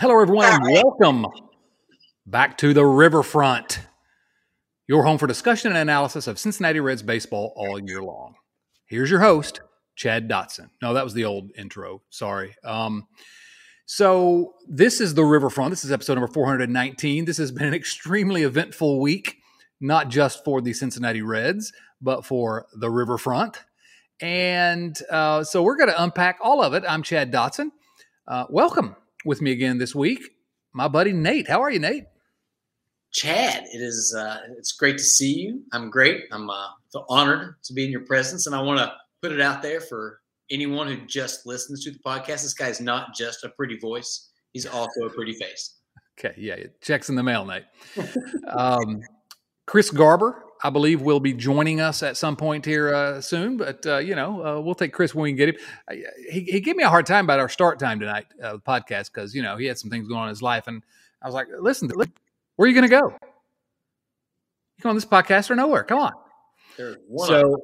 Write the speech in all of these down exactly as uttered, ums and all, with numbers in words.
Hello, everyone, and welcome back to the Riverfront, your home for discussion and analysis of Cincinnati Reds baseball all year long. Here's your host, Chad Dotson. No, that was the old intro. Sorry. Um, so this is the Riverfront. This is episode number four hundred nineteen. This has been an extremely eventful week, not just for the Cincinnati Reds, but for the Riverfront. And uh, so we're going to unpack all of it. I'm Chad Dotson. Uh, welcome. With me again this week, my buddy Nate. How are you, Nate? Chad, it is uh, it's great to see you. I'm great. I'm uh, feel honored to be in your presence, and I want to put it out there for anyone who just listens to the podcast. This guy's not just a pretty voice; he's also a pretty face. Okay, yeah, it checks in the mail, Nate. um, Chris Garber, I believe, will be joining us at some point here uh, soon, but, uh, you know, uh, we'll take Chris when we can get him. Uh, he, he gave me a hard time about our start time tonight, uh, the podcast, because, you know, he had some things going on in his life, and I was like, listen, where are you going to go? You go on this podcast or nowhere? Come on. So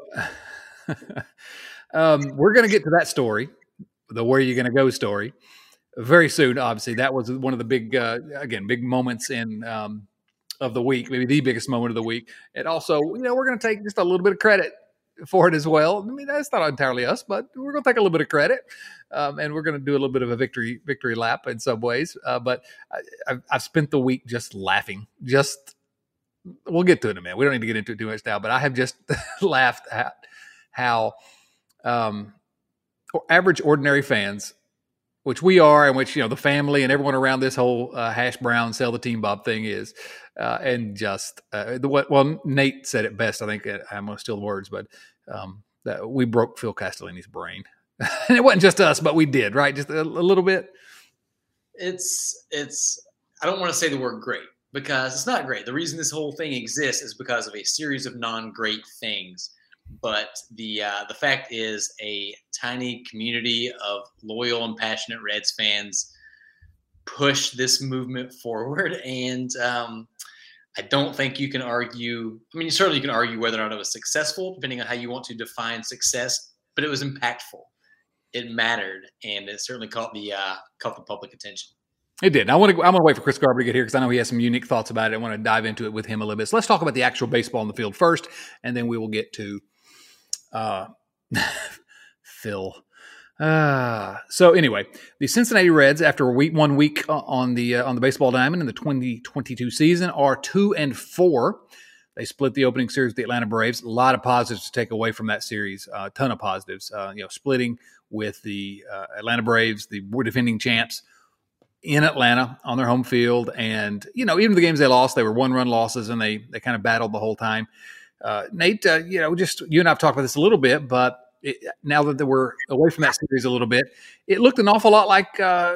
um, we're going to get to that story, the where you going to go story, very soon, obviously. That was one of the big, uh, again, big moments in um, – of the week, maybe the biggest moment of the week. And also, you know, we're going to take just a little bit of credit for it as well. I mean, that's not entirely us, but we're going to take a little bit of credit. Um, and we're going to do a little bit of a victory, victory lap in some ways. Uh, but I, I've, I've spent the week just laughing, just, we'll get to it in a minute. We don't need to get into it too much now, but I have just laughed at how um, average, ordinary fans, which we are, and which, you know, the family and everyone around this whole uh, hash brown sell the team Bob thing is, uh, and just uh, the what? Well, Nate said it best. I think I'm going to steal the words, but um, that we broke Phil Castellini's brain, and it wasn't just us, but we did, right? Just a, a little bit. It's it's. I don't want to say the word great because it's not great. The reason this whole thing exists is because of a series of non-great things. But the uh, the fact is, a tiny community of loyal and passionate Reds fans push this movement forward, and um, I don't think you can argue. I mean, you certainly can argue whether or not it was successful, depending on how you want to define success. But it was impactful. It mattered, and it certainly caught the uh, caught the public attention. It did. I want to. I'm going to wait for Chris Garber to get here because I know he has some unique thoughts about it. I want to dive into it with him a little bit. So let's talk about the actual baseball on the field first, and then we will get to. Uh, Phil. Uh, so anyway, the Cincinnati Reds, after a week, one week on the uh, on the baseball diamond in the twenty twenty-two season, are two and four. They split the opening series with the Atlanta Braves. A lot of positives to take away from that series. A uh, ton of positives. Uh, you know, splitting with the uh, Atlanta Braves, the defending champs in Atlanta on their home field, and you know, even the games they lost, they were one-run losses, and they they kind of battled the whole time. Uh, Nate, uh, you know, just you and I have talked about this a little bit, but it, now that we're away from that series a little bit, it looked an awful lot like, uh,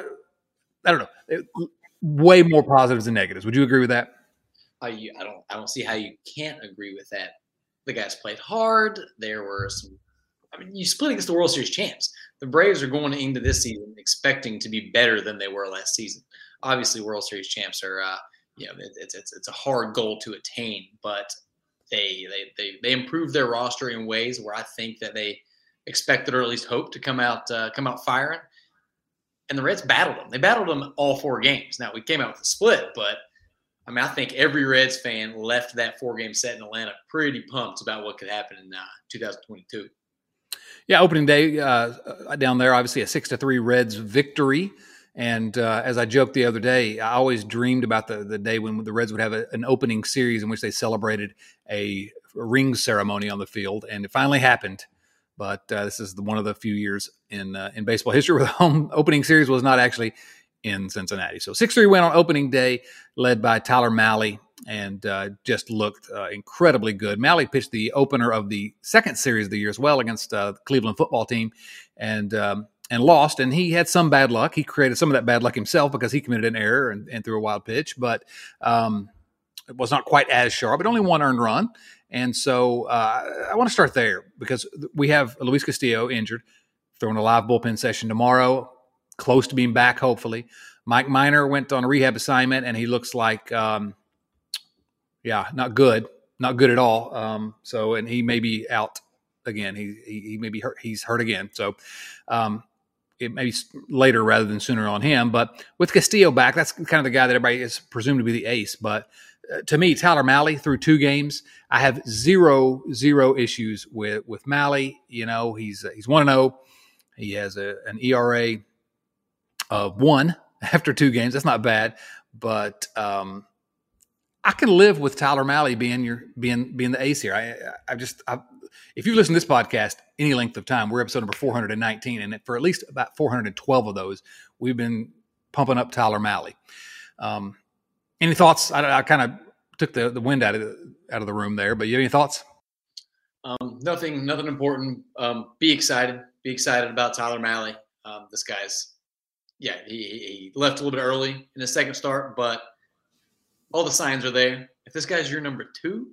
I don't know, it, way more positives than negatives. Would you agree with that? Uh, you, I don't I don't see how you can't agree with that. The guys played hard. There were some – I mean, you split against the World Series champs. The Braves are going into this season expecting to be better than they were last season. Obviously, World Series champs are, uh, you know, it, it's, it's, it's a hard goal to attain, but – They, they they they improved their roster in ways where I think that they expected or at least hoped to come out uh, come out firing. And the Reds battled them. They battled them all four games. Now, we came out with a split, but, I mean, I think every Reds fan left that four-game set in Atlanta pretty pumped about what could happen in uh, two thousand twenty-two. Yeah, opening day uh, down there, obviously a six to three Reds victory. And uh, as I joked the other day, I always dreamed about the, the day when the Reds would have a, an opening series in which they celebrated a ring ceremony on the field, and it finally happened. But uh, this is the, one of the few years in uh, in baseball history where the home opening series was not actually in Cincinnati. So six three win on opening day, led by Tyler Mahle, and uh, just looked uh, incredibly good. Mahle pitched the opener of the second series of the year as well against uh, the Cleveland football team, and um, and lost. And he had some bad luck. He created some of that bad luck himself because he committed an error and, and threw a wild pitch, but um, it was not quite as sharp, but only one earned run. And so uh, I want to start there because we have Luis Castillo injured, throwing a live bullpen session tomorrow, close to being back, hopefully. Mike Minor went on a rehab assignment, and he looks like, um, yeah, not good, not good at all. Um, so, and he may be out again. He he, he may be hurt. He's hurt again. So, um, it may be later rather than sooner on him. But with Castillo back, that's kind of the guy that everybody is presumed to be the ace. But uh, to me, Tyler Mahle through two games, I have zero zero issues with with Mahle. You know, he's he's one and zero. He has a, an E R A of one after two games. That's not bad, but um, I can live with Tyler Mahle being your being being the ace here. I I just I, if you listen to this podcast any length of time, we're episode number four hundred nineteen, and for at least about four hundred twelve of those, we've been pumping up Tyler Mahle. Um, any thoughts? I, I kind of took the, the wind out of the, out of the room there, but you have any thoughts? Um, nothing, nothing important. Um, be excited. Be excited about Tyler Mahle. Um, this guy's, yeah, he, he left a little bit early in his second start, but all the signs are there. If this guy's your number two,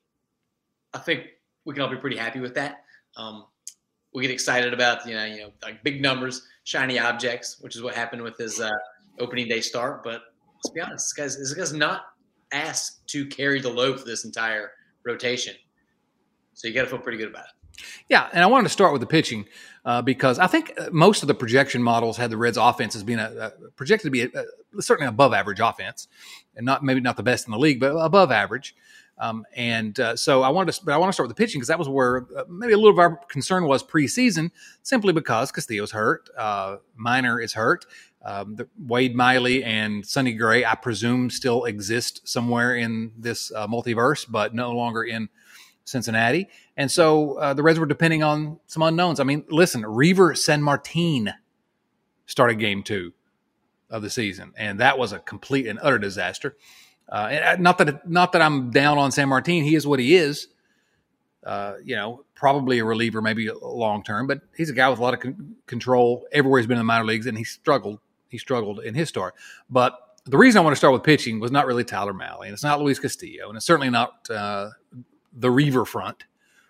I think we can all be pretty happy with that. Um, we get excited about, you know, you know, like big numbers, shiny objects, which is what happened with his uh, opening day start. But let's be honest, this guy's, this guy's not asked to carry the load for this entire rotation. So you got to feel pretty good about it. Yeah, and I wanted to start with the pitching uh, because I think most of the projection models had the Reds' offense as being a, a projected to be a, a, certainly above average offense, and not maybe not the best in the league, but above average. Um, and uh, so I wanted to, but I want to start with the pitching because that was where uh, maybe a little of our concern was preseason, simply because Castillo's hurt, uh, Minor is hurt, um, the, Wade Miley and Sonny Gray, I presume, still exist somewhere in this uh, multiverse, but no longer in Cincinnati. And so uh, the Reds were depending on some unknowns. I mean, listen, Reiver Sanmartin started game two of the season, and that was a complete and utter disaster. Uh, and not that not that I'm down on Sanmartin. He is what he is. Uh, you know, probably a reliever, maybe long term, but he's a guy with a lot of con- control everywhere he's been in the minor leagues, and he struggled. He struggled in his start. But the reason I want to start with pitching was not really Tyler Mahle, and it's not Luis Castillo, and it's certainly not uh, the Reiver front.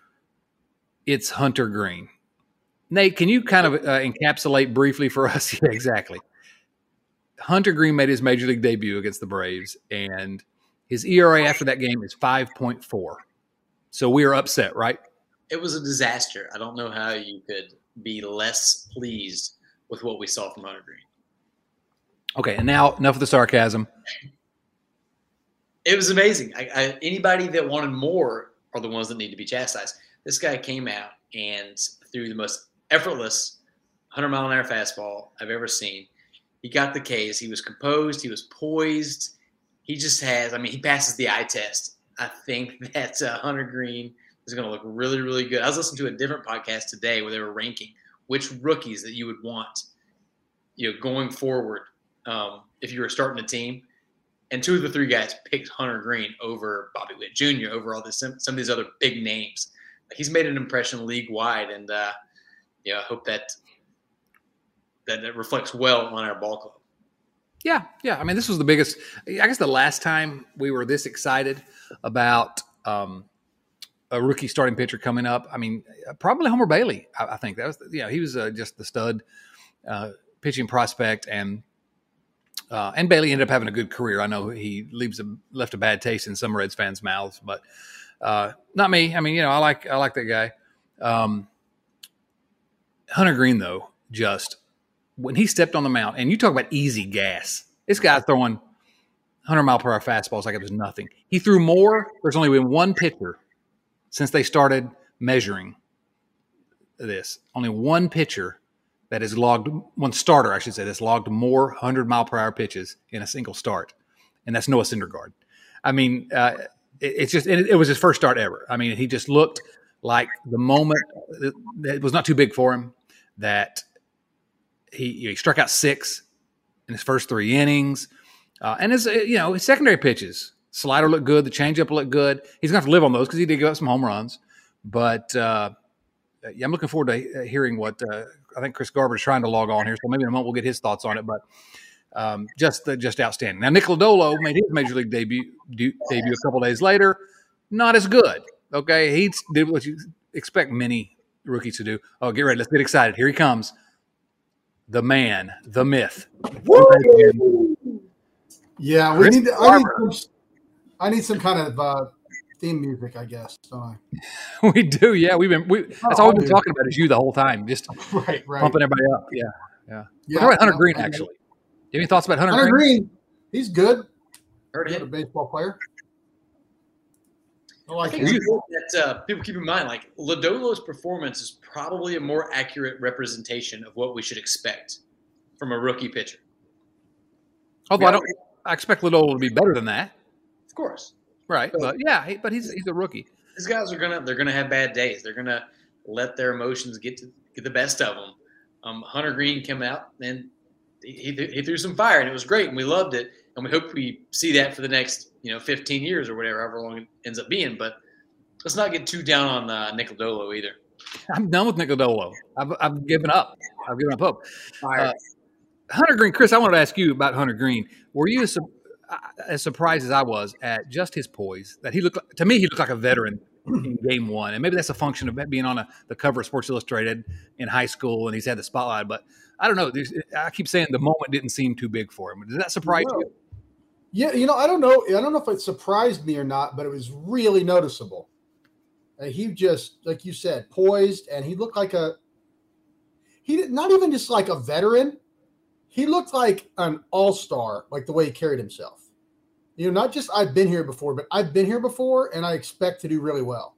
It's Hunter Greene. Nate, can you kind of uh, encapsulate briefly for us? Yeah, exactly. Hunter Greene made his major league debut against the Braves, and his E R A after that game is five point four. So we are upset, right? It was a disaster. I don't know how you could be less pleased with what we saw from Hunter Greene. Okay, and now enough of the sarcasm. It was amazing. I, I, anybody that wanted more are the ones that need to be chastised. This guy came out and threw the most effortless one hundred mile an hour fastball I've ever seen. He got the K's. He was composed. He was poised. He just has, I mean, he passes the eye test. I think that uh, Hunter Greene is going to look really, really good. I was listening to a different podcast today where they were ranking which rookies that you would want, you know, going forward um, if you were starting a team. And two of the three guys picked Hunter Greene over Bobby Witt Junior, over all this, some, some of these other big names. He's made an impression league-wide, and uh, you know, I hope that that it reflects well on our ball club. Yeah, yeah. I mean, this was the biggest – I guess the last time we were this excited about um, a rookie starting pitcher coming up, I mean, probably Homer Bailey, I, I think. that was, you know, he was uh, just the stud uh, pitching prospect, and uh, and Bailey ended up having a good career. I know he leaves a, left a bad taste in some Reds fans' mouths, but uh, not me. I mean, you know, I like I like that guy. Um, Hunter Greene, though, just – when he stepped on the mound, and you talk about easy gas, this guy throwing one hundred mile per hour fastballs like it was nothing. He threw more. There's only been one pitcher since they started measuring this. Only one pitcher that has logged, one starter, I should say, that's logged more one hundred mile per hour pitches in a single start, and that's Noah Syndergaard. I mean, uh, it, it's just it, it was his first start ever. I mean, he just looked like the moment it, it was not too big for him that. He, he struck out six in his first three innings. Uh, and his, you know, his secondary pitches, slider looked good. The changeup looked good. He's going to have to live on those because he did give up some home runs. But uh, yeah, I'm looking forward to hearing what uh, I think Chris Garber is trying to log on here. So maybe in a moment we'll get his thoughts on it. But um, just uh, just outstanding. Now, Nick Lodolo made his major league debut debut a couple days later. Not as good. Okay, he did what you expect many rookies to do. Oh, get ready. Let's get excited. Here he comes. The man, the myth. Woo! Yeah, we need. To, I, need some, I need some kind of uh, theme music, I guess. Don't I? We do, yeah. We've been. We, that's oh, all we've been talking about is you the whole time, just right, right. pumping everybody up. Yeah, Yeah. Yeah, What about Hunter no, Green, I mean- actually? Do you have any thoughts about Hunter, Hunter Green? Green, he's good. Heard Good a him. baseball player. I I like think him. it's important that uh, people keep in mind, like Lodolo's performance is probably a more accurate representation of what we should expect from a rookie pitcher. Although Yeah. I don't, I expect Lodolo to be better than that. Of course, Right. But yeah, he, but he's he's a rookie. these guys are gonna they're gonna have bad days. They're gonna let their emotions get to get the best of them. Um, Hunter Green came out and he, he he threw some fire, and it was great, and we loved it, and we hope we see that for the next you know fifteen years or whatever, however long it ends up being. But let's not get too down on uh, Nick Lodolo either. I'm done with Nick Lodolo. I've I've given up. I've given up hope. Fire. Uh, Hunter Green, Chris, I wanted to ask you about Hunter Green. Were you as, su- as surprised as I was at just his poise? That he looked like, to me, he looked like a veteran in game one, and maybe that's a function of being on a, the cover of Sports Illustrated in high school, and he's had the spotlight. But I don't know. There's, I keep saying the moment didn't seem too big for him. Does that surprise No. you? Yeah, you know, I don't know. I don't know if it surprised me or not, but it was really noticeable. And he just, like you said, poised, and he looked like a he did not even just like a veteran. He looked like an all-star, like the way he carried himself. You know, not just I've been here before, but I've been here before, and I expect to do really well.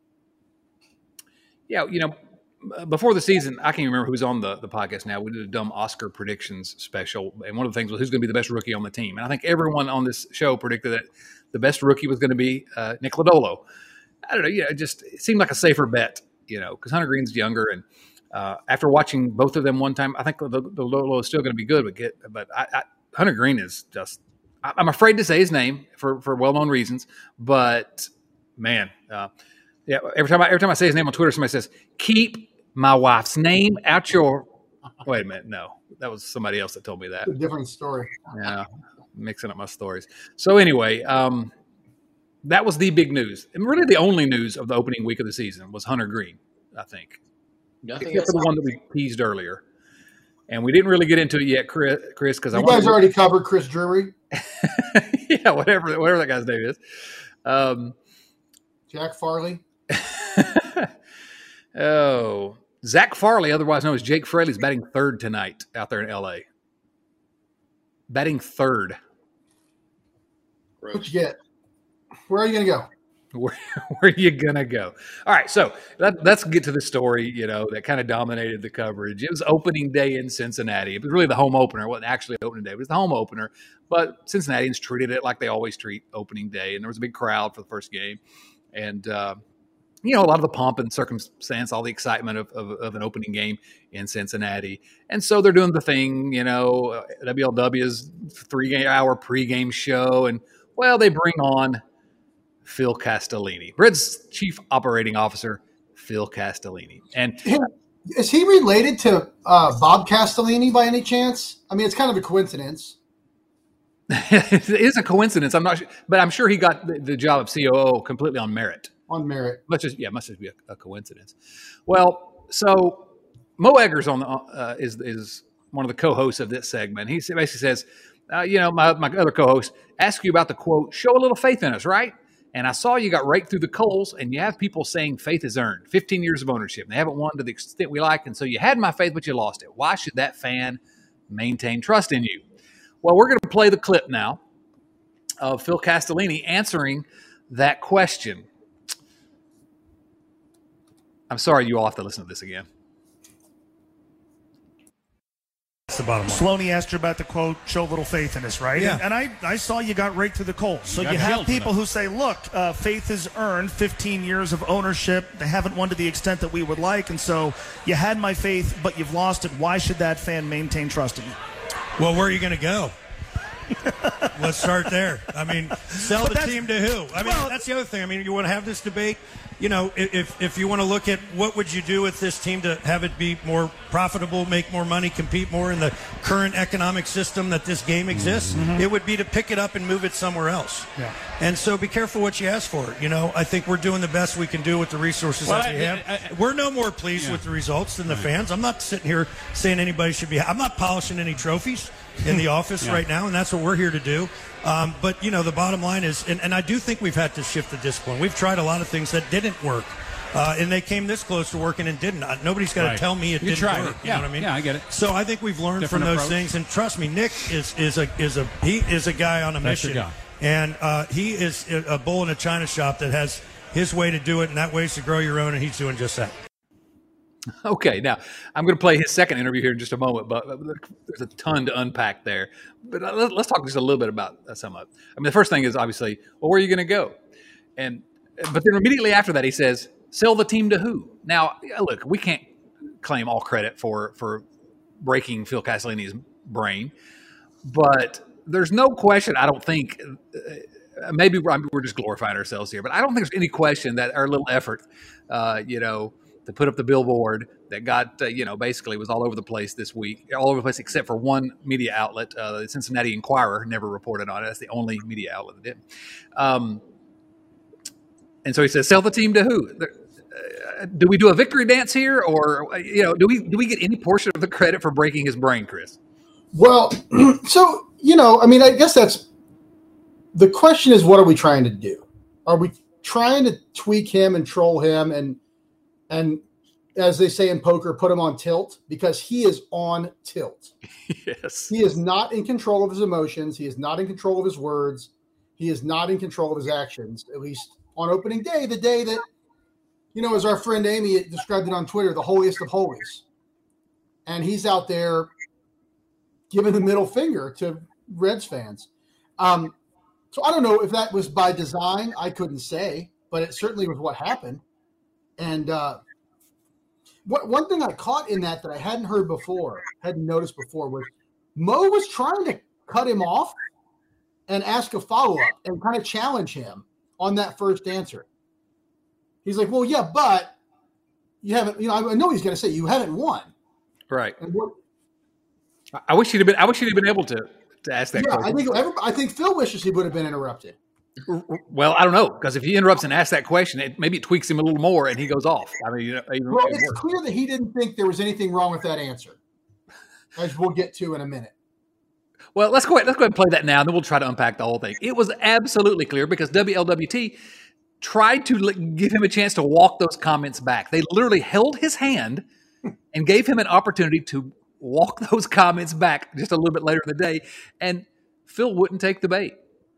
Yeah, you know, before the season, I can't remember who's on the, the podcast now. We did a dumb Oscar predictions special, and one of the things was who's going to be the best rookie on the team. And I think everyone on this show predicted that the best rookie was going to be uh, Nick Lodolo. I don't know, yeah, it just it seemed like a safer bet, you know, because Hunter Green's younger, and uh, after watching both of them one time, I think the, the Lodolo is still going to be good. But get, but I, I, Hunter Green is just, I, I'm afraid to say his name for for well known reasons, but man. Uh, Yeah, every time I every time I say his name on Twitter, somebody says, "Keep my wife's name out your." Wait a minute, no, that was somebody else that told me that. It's a different story. Yeah, mixing up my stories. So anyway, um, that was the big news, and really the only news of the opening week of the season was Hunter Green. I think, Nothing except else. for the one that we teased earlier, and we didn't really get into it yet, Chris. Because I You want guys already covered Chris Drury, yeah, whatever whatever that guy's name is. Um, Jack Farley. oh, Zach Farley, otherwise known as Jake Fraley, is batting third tonight out there in L A. Batting third. What you get? Where are you going to go? Where, where are you gonna go? All right, so let, let's get to the story. You know that kind of dominated the coverage. It was opening day in Cincinnati. It was really the home opener. It wasn't actually opening day. It was the home opener. But Cincinnatians treated it like they always treat opening day, and there was a big crowd for the first game. And uh, you know, a lot of the pomp and circumstance, all the excitement of, of, of an opening game in Cincinnati. And so they're doing the thing, you know, W L W's three-hour pregame show. And, well, they bring on Phil Castellini, Red's chief operating officer, Phil Castellini. And Is he related to uh, Bob Castellini by any chance? I mean, it's kind of a coincidence. it is a coincidence. I'm not sure, but I'm sure he got the, the job of C O O completely on merit. On merit. Much as yeah, must just be a, a coincidence. Well, so Mo Eggers on the uh, is is one of the co-hosts of this segment. He basically says, uh, you know, my my other co-host asked you about the quote, "Show a little faith in us," right? And I saw you got raked through the coals, and you have people saying faith is earned. fifteen years of ownership, and they haven't won to the extent we like, and so you had my faith, but you lost it. Why should that fan maintain trust in you? Well, we're going to play the clip now of Phil Castellini answering that question. I'm sorry you all have to listen to this again. That's the bottom line. Sloaney asked you about the quote, "Show a little faith in us," right? Yeah. And, and I, I saw you got raked through the coals. So You you, got have killed people tonight. who say, look, uh, faith is earned, fifteen years of ownership. They haven't won to the extent that we would like. And so you had my faith, but you've lost it. Why should that fan maintain trust in you? Well, where are you going to go? Let's start there. I mean, sell But the that's- team to who? I mean, well- that's the other thing. I mean, you want to have this debate. You know, if if you want to look at what would you do with this team to have it be more profitable, make more money, compete more in the current economic system that this game exists, Mm-hmm. it would be to pick it up and move it somewhere else. Yeah. And so be careful what you ask for. You know, I think we're doing the best we can do with the resources Well, that we I- have. I- I- we're no more pleased with the results than the fans. I'm not sitting here saying anybody should be. I'm not polishing any trophies in the office Yeah. right now, and that's what we're here to do. Um, but, you know, the bottom line is, and, and I do think we've had to shift the discipline. We've tried a lot of things that didn't work. Uh, and they came this close to working and didn't. Uh, nobody's got to Right. tell me it You didn't tried work. it. You Yeah. know what I mean? Yeah, I get it. So I think we've learned Different from those approach. things. And trust me, Nick is is a is a he is a guy on a That's mission, your guy. and uh, he is a bull in a china shop that has his way to do it, and that way is to grow your own, and he's doing just that. Okay, now I'm going to play his second interview here in just a moment, but there's a ton to unpack there. But let's talk just a little bit about some of it. I mean, the first thing is obviously, well, where are you going to go? And but then immediately after that, he says, "Sell the team to who?" Now, look, we can't claim all credit for for breaking Phil Castellini's brain, but there's no question. I don't think. Uh, maybe we're, we're just glorifying ourselves here, but I don't think there's any question that our little effort, uh, you know. to put up the billboard that got, uh, you know, basically was all over the place this week, all over the place except for one media outlet. Uh, the Cincinnati Enquirer never reported on it. That's the only media outlet that did. Um, and so he says, sell the team to who? Uh, do we do a victory dance here? Or, you know, do we do we get any portion of the credit for breaking his brain, Chris? Well, so, you know, I mean, I guess that's the question is, what are we trying to do? Are we trying to tweak him and troll him and, and as they say in poker, put him on tilt? Because he is on tilt. Yes. He is not in control of his emotions. He is not in control of his words. He is not in control of his actions, at least on opening day, the day that, you know, as our friend Amy described it on Twitter, the holiest of holies. And he's out there giving the middle finger to Reds fans. Um, so I don't know if that was by design. I couldn't say, but it certainly was what happened. And uh, what, one thing I caught in that that I hadn't heard before, hadn't noticed before, was Mo was trying to cut him off and ask a follow-up and kind of challenge him on that first answer. He's like, well, yeah, but you haven't, you know, I know he's going to say you haven't won. Right. And what, I wish he'd have been, I wish he'd have been able to, to ask that yeah, question. I think, everybody, I think Phil wishes he would have been interrupted. Well, I don't know, because if he interrupts and asks that question, it maybe it tweaks him a little more and he goes off. I mean, you know, even, Well, even it's worse. clear that he didn't think there was anything wrong with that answer, as we'll get to in a minute. Well, let's go ahead, let's go ahead and play that now, and then we'll try to unpack the whole thing. It was absolutely clear because W L W T tried to li- give him a chance to walk those comments back. They literally held his hand and gave him an opportunity to walk those comments back just a little bit later in the day, and Phil wouldn't take the bait.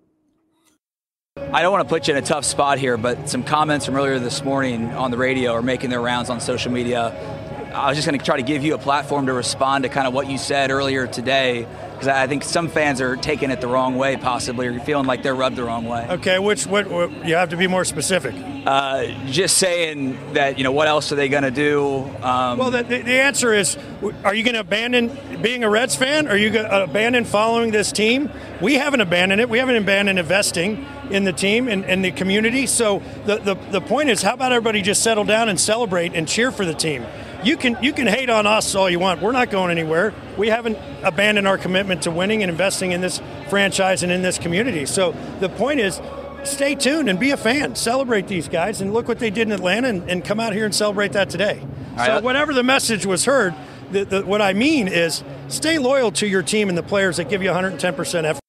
I don't want to put you in a tough spot here, but some comments from earlier this morning on the radio are making their rounds on social media. I was just going to try to give you a platform to respond to kind of what you said earlier today, because I think some fans are taking it the wrong way, possibly, or feeling like they're rubbed the wrong way. Okay, which what, what you have to be more specific. Uh, just saying that, you know, what else are they going to do? Um, Well, the, the, the answer is, are you going to abandon being a Reds fan? Are you going to abandon following this team? We haven't abandoned it. We haven't abandoned investing in the team and, and the community. So the, the, the point is, how about everybody just settle down and celebrate and cheer for the team? You can you can hate on us all you want. We're not going anywhere. We haven't abandoned our commitment to winning and investing in this franchise and in this community. So the point is, stay tuned and be a fan. Celebrate these guys and look what they did in Atlanta and, and come out here and celebrate that today. All so right. whatever the message was heard, the, the, what I mean is stay loyal to your team and the players that give you one hundred ten percent effort.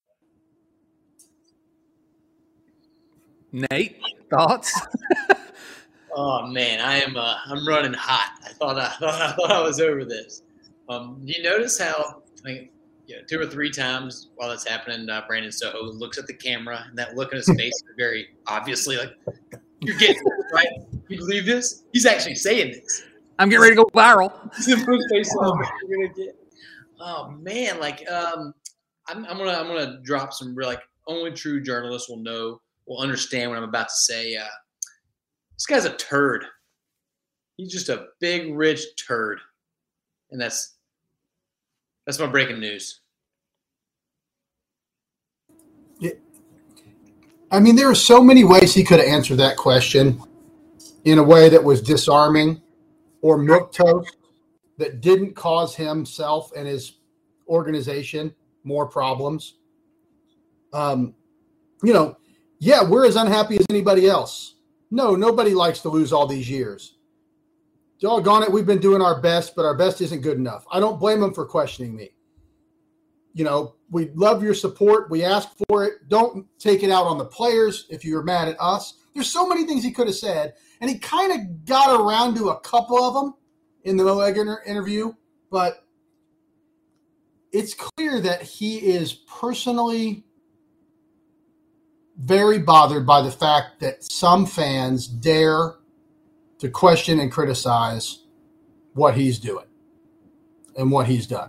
Nate, thoughts? Oh man, I am. Uh, I'm running hot. I thought I thought I thought I was over this. Um, do you notice how, like, you know, two or three times while that's happening, uh, Brandon Soho looks at the camera, and that look in his face is very obviously like, "You're getting this, right? You believe this? He's actually saying this." I'm getting ready to go viral. This is the first face off you're gonna get. Oh man, like um, I'm, I'm gonna I'm gonna drop some real, like, only true journalists will know will understand what I'm about to say. Uh, This guy's a turd. He's just a big, rich turd. And that's that's my breaking news. Yeah. I mean, there are so many ways he could have answered that question in a way that was disarming or milquetoast that didn't cause himself and his organization more problems. Um, you know, yeah, we're as unhappy as anybody else. No, nobody likes to lose all these years. Doggone it, we've been doing our best, but our best isn't good enough. I don't blame them for questioning me. You know, we love your support. We ask for it. Don't take it out on the players if you're mad at us. there's so many things he could have said, and he kind of got around to a couple of them in the Mo Egger interview, but it's clear that he is personally very bothered by the fact that some fans dare to question and criticize what he's doing and what he's done.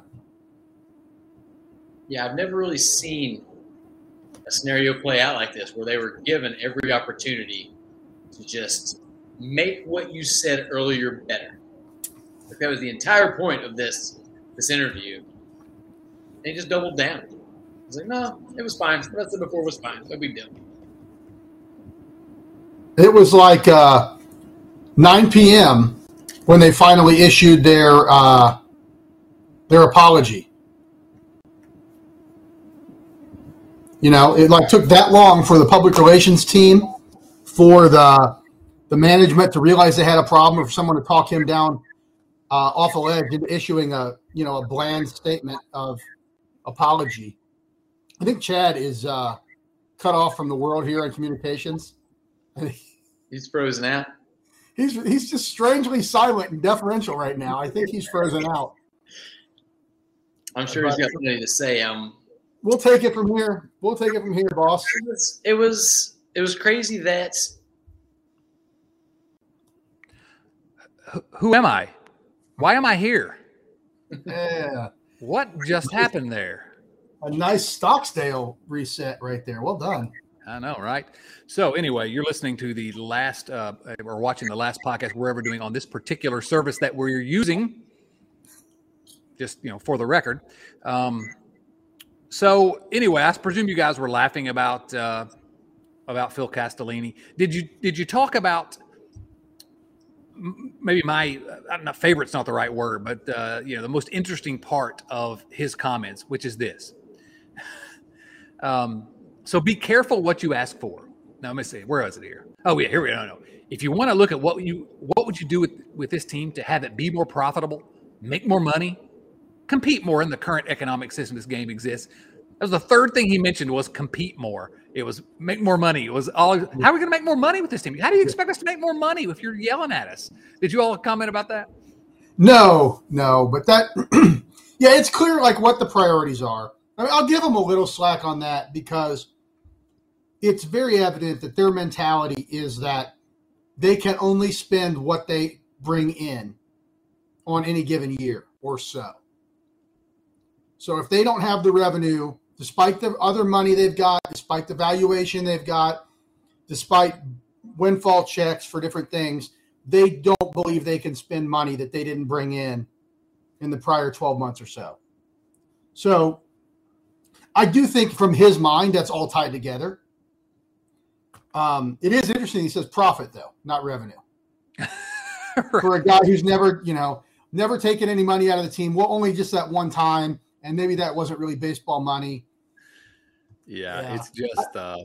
Yeah, I've never really seen a scenario play out like this where they were given every opportunity to just make what you said earlier better. Like that was the entire point of this this interview. They just doubled down. I was like, no, it was fine. What I said before was fine. No big deal. It was like uh, nine p.m. when they finally issued their uh, their apology. You know, it like took that long for the public relations team, for the the management to realize they had a problem, or for someone to talk him down uh, off a ledge into issuing a you know a bland statement of apology. I think Chad is uh, cut off from the world here on communications. He's frozen out. He's he's just strangely silent and deferential right now. I think he's frozen out. I'm sure he's got something to say. Um, we'll take it from here. We'll take it from here, boss. It was it was, it was crazy that. Who, who am I? Why am I here? Yeah. What just happened there? A nice Stocksdale reset right there. Well done. I know, right? So anyway, you're listening to the last uh, or watching the last podcast we're ever doing on this particular service that we're using. Just, you know, for the record. Um, so anyway, I presume you guys were laughing about uh, about Phil Castellini. Did you did you talk about maybe my I don't know, favorite's not the right word, but uh, you know, the most interesting part of his comments, which is this. um, so be careful what you ask for. Now let me see. Where is it here? Oh yeah, here we go. No, no. If you want to look at what you what would you do with with this team to have it be more profitable, make more money, compete more in the current economic system this game exists. That was the third thing he mentioned was compete more. It was make more money. It was all, how are we going to make more money with this team? How do you expect us to make more money if you're yelling at us? Did you all comment about that? No, no, but that, yeah, it's clear like what the priorities are. I mean, I'll give them a little slack on that because it's very evident that their mentality is that they can only spend what they bring in on any given year or so. So if they don't have the revenue, despite the other money they've got, despite the valuation they've got, despite windfall checks for different things, they don't believe they can spend money that they didn't bring in in the prior twelve months or so. So I do think from his mind, that's all tied together. Um, it is interesting. He says profit, though, not revenue. Right. For a guy who's never, you know, never taken any money out of the team. Well, only just that one time. And maybe that wasn't really baseball money. Yeah, yeah. It's just uh,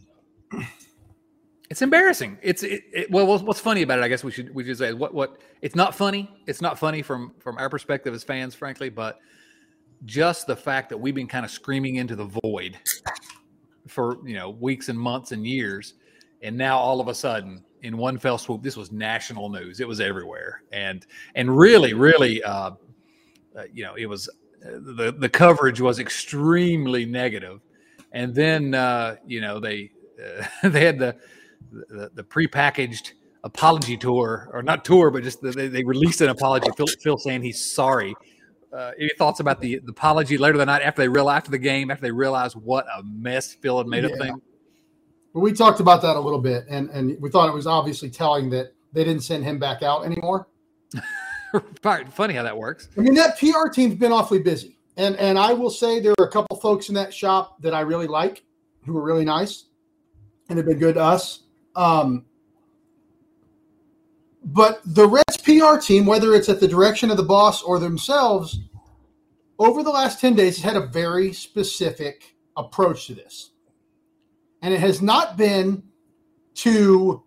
it's embarrassing. It's it, it, well, what's funny about it? I guess we should we should say what what it's not funny. It's not funny from from our perspective as fans, frankly, but just the fact that we've been kind of screaming into the void for you know weeks and months and years, and now all of a sudden, in one fell swoop, this was national news. It was everywhere, and and really, really, uh, uh, you know, it was. The the coverage was extremely negative, and then uh, you know they uh, they had the the, the prepackaged apology tour, or not tour, but just the, they they released an apology. Phil, Phil saying he's sorry. Uh, any thoughts about the, the apology later that night after they realized after the game after they realized what a mess Phil had made yeah. of things? Well, we talked about that a little bit, and and we thought it was obviously telling that they didn't send him back out anymore. Funny how that works. I mean, that P R team's been awfully busy. And and I will say there are a couple folks in that shop that I really like, who are really nice and have been good to us. Um, but the Reds P R team, whether it's at the direction of the boss or themselves, over the last ten days has had a very specific approach to this. And it has not been to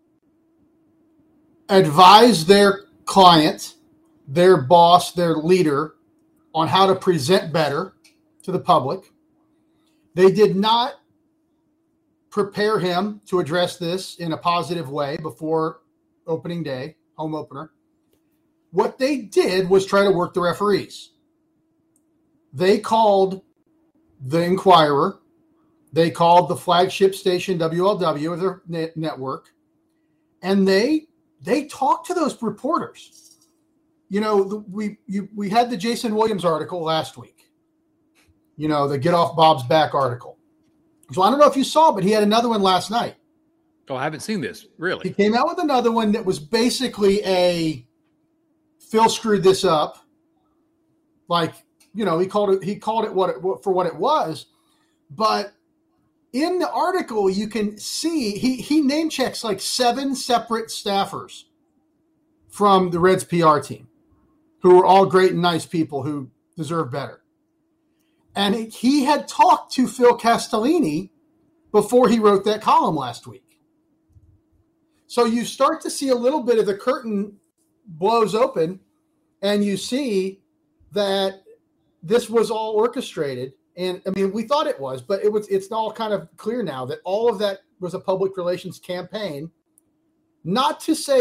advise their client, their boss, their leader, on how to present better to the public. They did not prepare him to address this in a positive way before opening day, home opener. What they did was try to work the referees. They called the Inquirer. They called the flagship station W L W of their net- network. And they they talked to those reporters. You know, the, we you, we had the Jason Williams article last week. You know, the Get Off Bob's Back article. So I don't know if you saw, but he had another one last night. Oh, I haven't seen this, really. He came out with another one that was basically a Phil screwed this up. Like, you know, he called it he called it what it, for what it was. But in the article, you can see he he name checks like seven separate staffers from the Reds P R team who were all great and nice people who deserve better. And he had talked to Phil Castellini before he wrote that column last week. So you start to see a little bit of the curtain blows open, and you see that this was all orchestrated. And I mean, we thought it was, but it was, it's all kind of clear now that all of that was a public relations campaign. Not to say,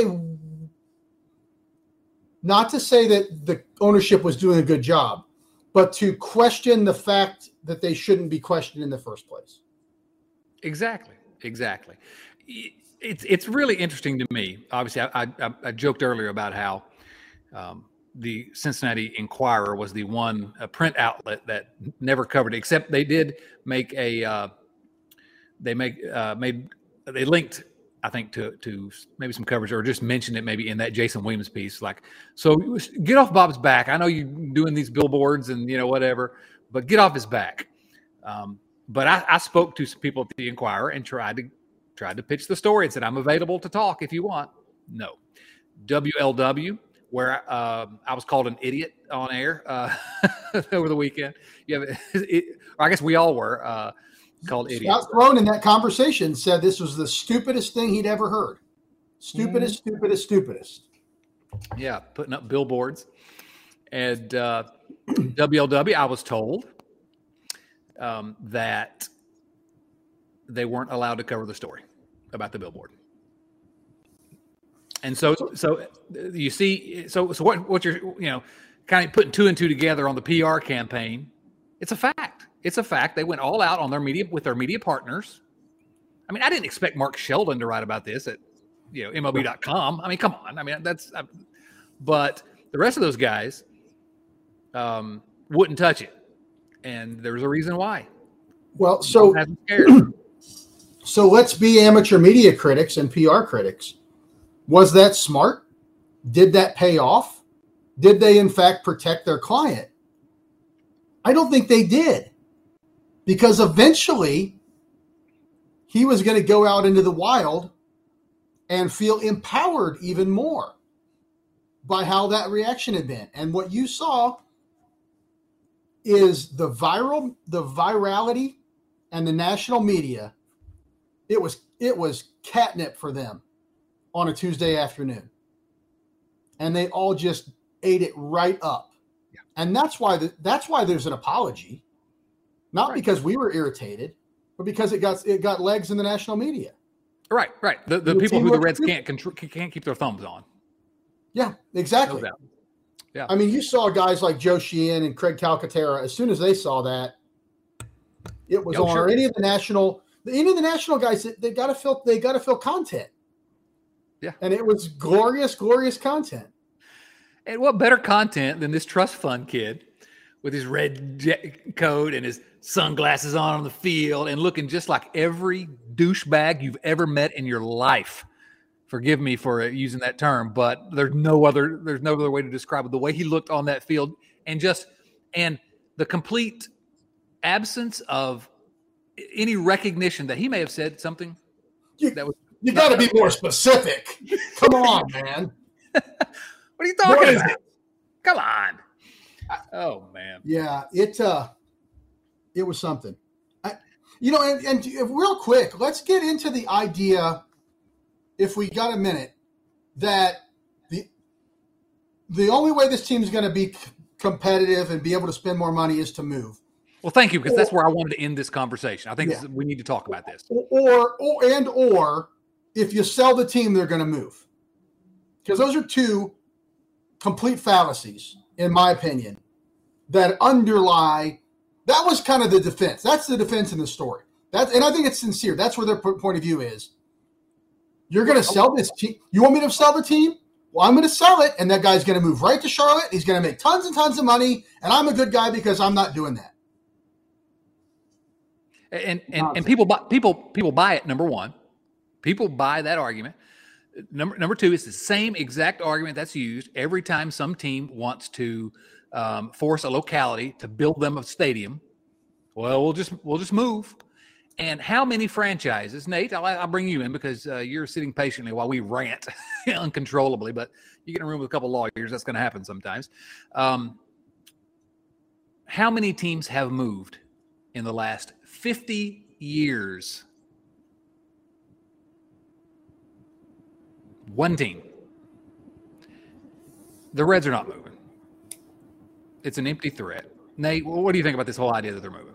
not to say that the ownership was doing a good job, but to question the fact that they shouldn't be questioned in the first place. Exactly. Exactly. It's it's really interesting to me. Obviously, I, I, I joked earlier about how um, the Cincinnati Inquirer was the one uh, print outlet that never covered it, except they did make a uh, they make uh, made they linked, I think, to to maybe some coverage or just mentioned it maybe in that Jason Williams piece. Like, so get off Bob's back. I know you're doing these billboards and, you know, whatever, but get off his back. Um, but I, I spoke to some people at the Inquirer and tried to tried to pitch the story and said, I'm available to talk if you want. No. W L W, where uh, I was called an idiot on air uh, over the weekend. You have, it, or I guess we all were uh, called idiots. Scott Throne in that conversation said this was the stupidest thing he'd ever heard. Stupidest, mm. stupidest, stupidest. Yeah, putting up billboards. And uh, W L W, I was told um, that they weren't allowed to cover the story about the billboard. And so, so you see, so, so what, what you're, you know, kind of putting two and two together on the P R campaign. It's a fact. It's a fact. They went all out on their media with their media partners. I mean, I didn't expect Mark Sheldon to write about this at, you know, M L B dot com. I mean, come on. I mean, that's, I, but the rest of those guys um, wouldn't touch it. And there's a reason why. Well, so, so let's be amateur media critics and P R critics. Was that smart? Did that pay off? Did they, in fact, protect their client? I don't think they did. Because eventually, he was going to go out into the wild and feel empowered even more by how that reaction had been. And what you saw is the viral, the virality and the national media. It was, it was catnip for them on a Tuesday afternoon. And they all just ate it right up. Yeah. And that's why the, that's why there's an apology. Not right. because we were irritated, but because it got it got legs in the national media. Right, right. The the, the people who the Reds can't control, can't keep their thumbs on. Yeah, exactly. No doubt. Yeah. I mean, you saw guys like Joe Sheehan and Craig Calcaterra. As soon as they saw that, it was Yo, on. Sure. Or any of the national, any of the national guys, they got to fill. They got to fill content. Yeah, and it was glorious, glorious content. And what better content than this trust fund kid with his red jet coat and his sunglasses on on the field and looking just like every douchebag you've ever met in your life. Forgive me for using that term, but there's no other there's no other way to describe it. The way he looked on that field and just and the complete absence of any recognition that he may have said something you, that was you got to be more specific. Come on, man. What are you talking about? Come on. Oh man. Yeah, it uh it was something. I, you know, and, and real quick, let's get into the idea, if we got a minute, that the the only way this team is going to be c- competitive and be able to spend more money is to move. Well, thank you, because that's where I wanted to end this conversation. I think Yeah. this, we need to talk about this. Or, or and or if you sell the team, they're going to move. Because those are two complete fallacies, in my opinion, that underlie. That was kind of the defense. That's the defense in the story. That's, and I think it's sincere. That's where their point of view is. You're going to sell this team. You want me to sell the team? Well, I'm going to sell it, and that guy's going to move right to Charlotte. He's going to make tons and tons of money, and I'm a good guy because I'm not doing that. And and, and people buy people people buy it. Number one, people buy that argument. Number number two, it's the same exact argument that's used every time some team wants to um, force a locality to build them a stadium. Well, we'll just we'll just move. And how many franchises, Nate? I'll, I'll bring you in because uh, you're sitting patiently while we rant uncontrollably. But you get in a room with a couple of lawyers, that's going to happen sometimes. Um, how many teams have moved in the last fifty years? One team. The Reds are not moving. It's an empty threat. Nate, what do you think about this whole idea that they're moving?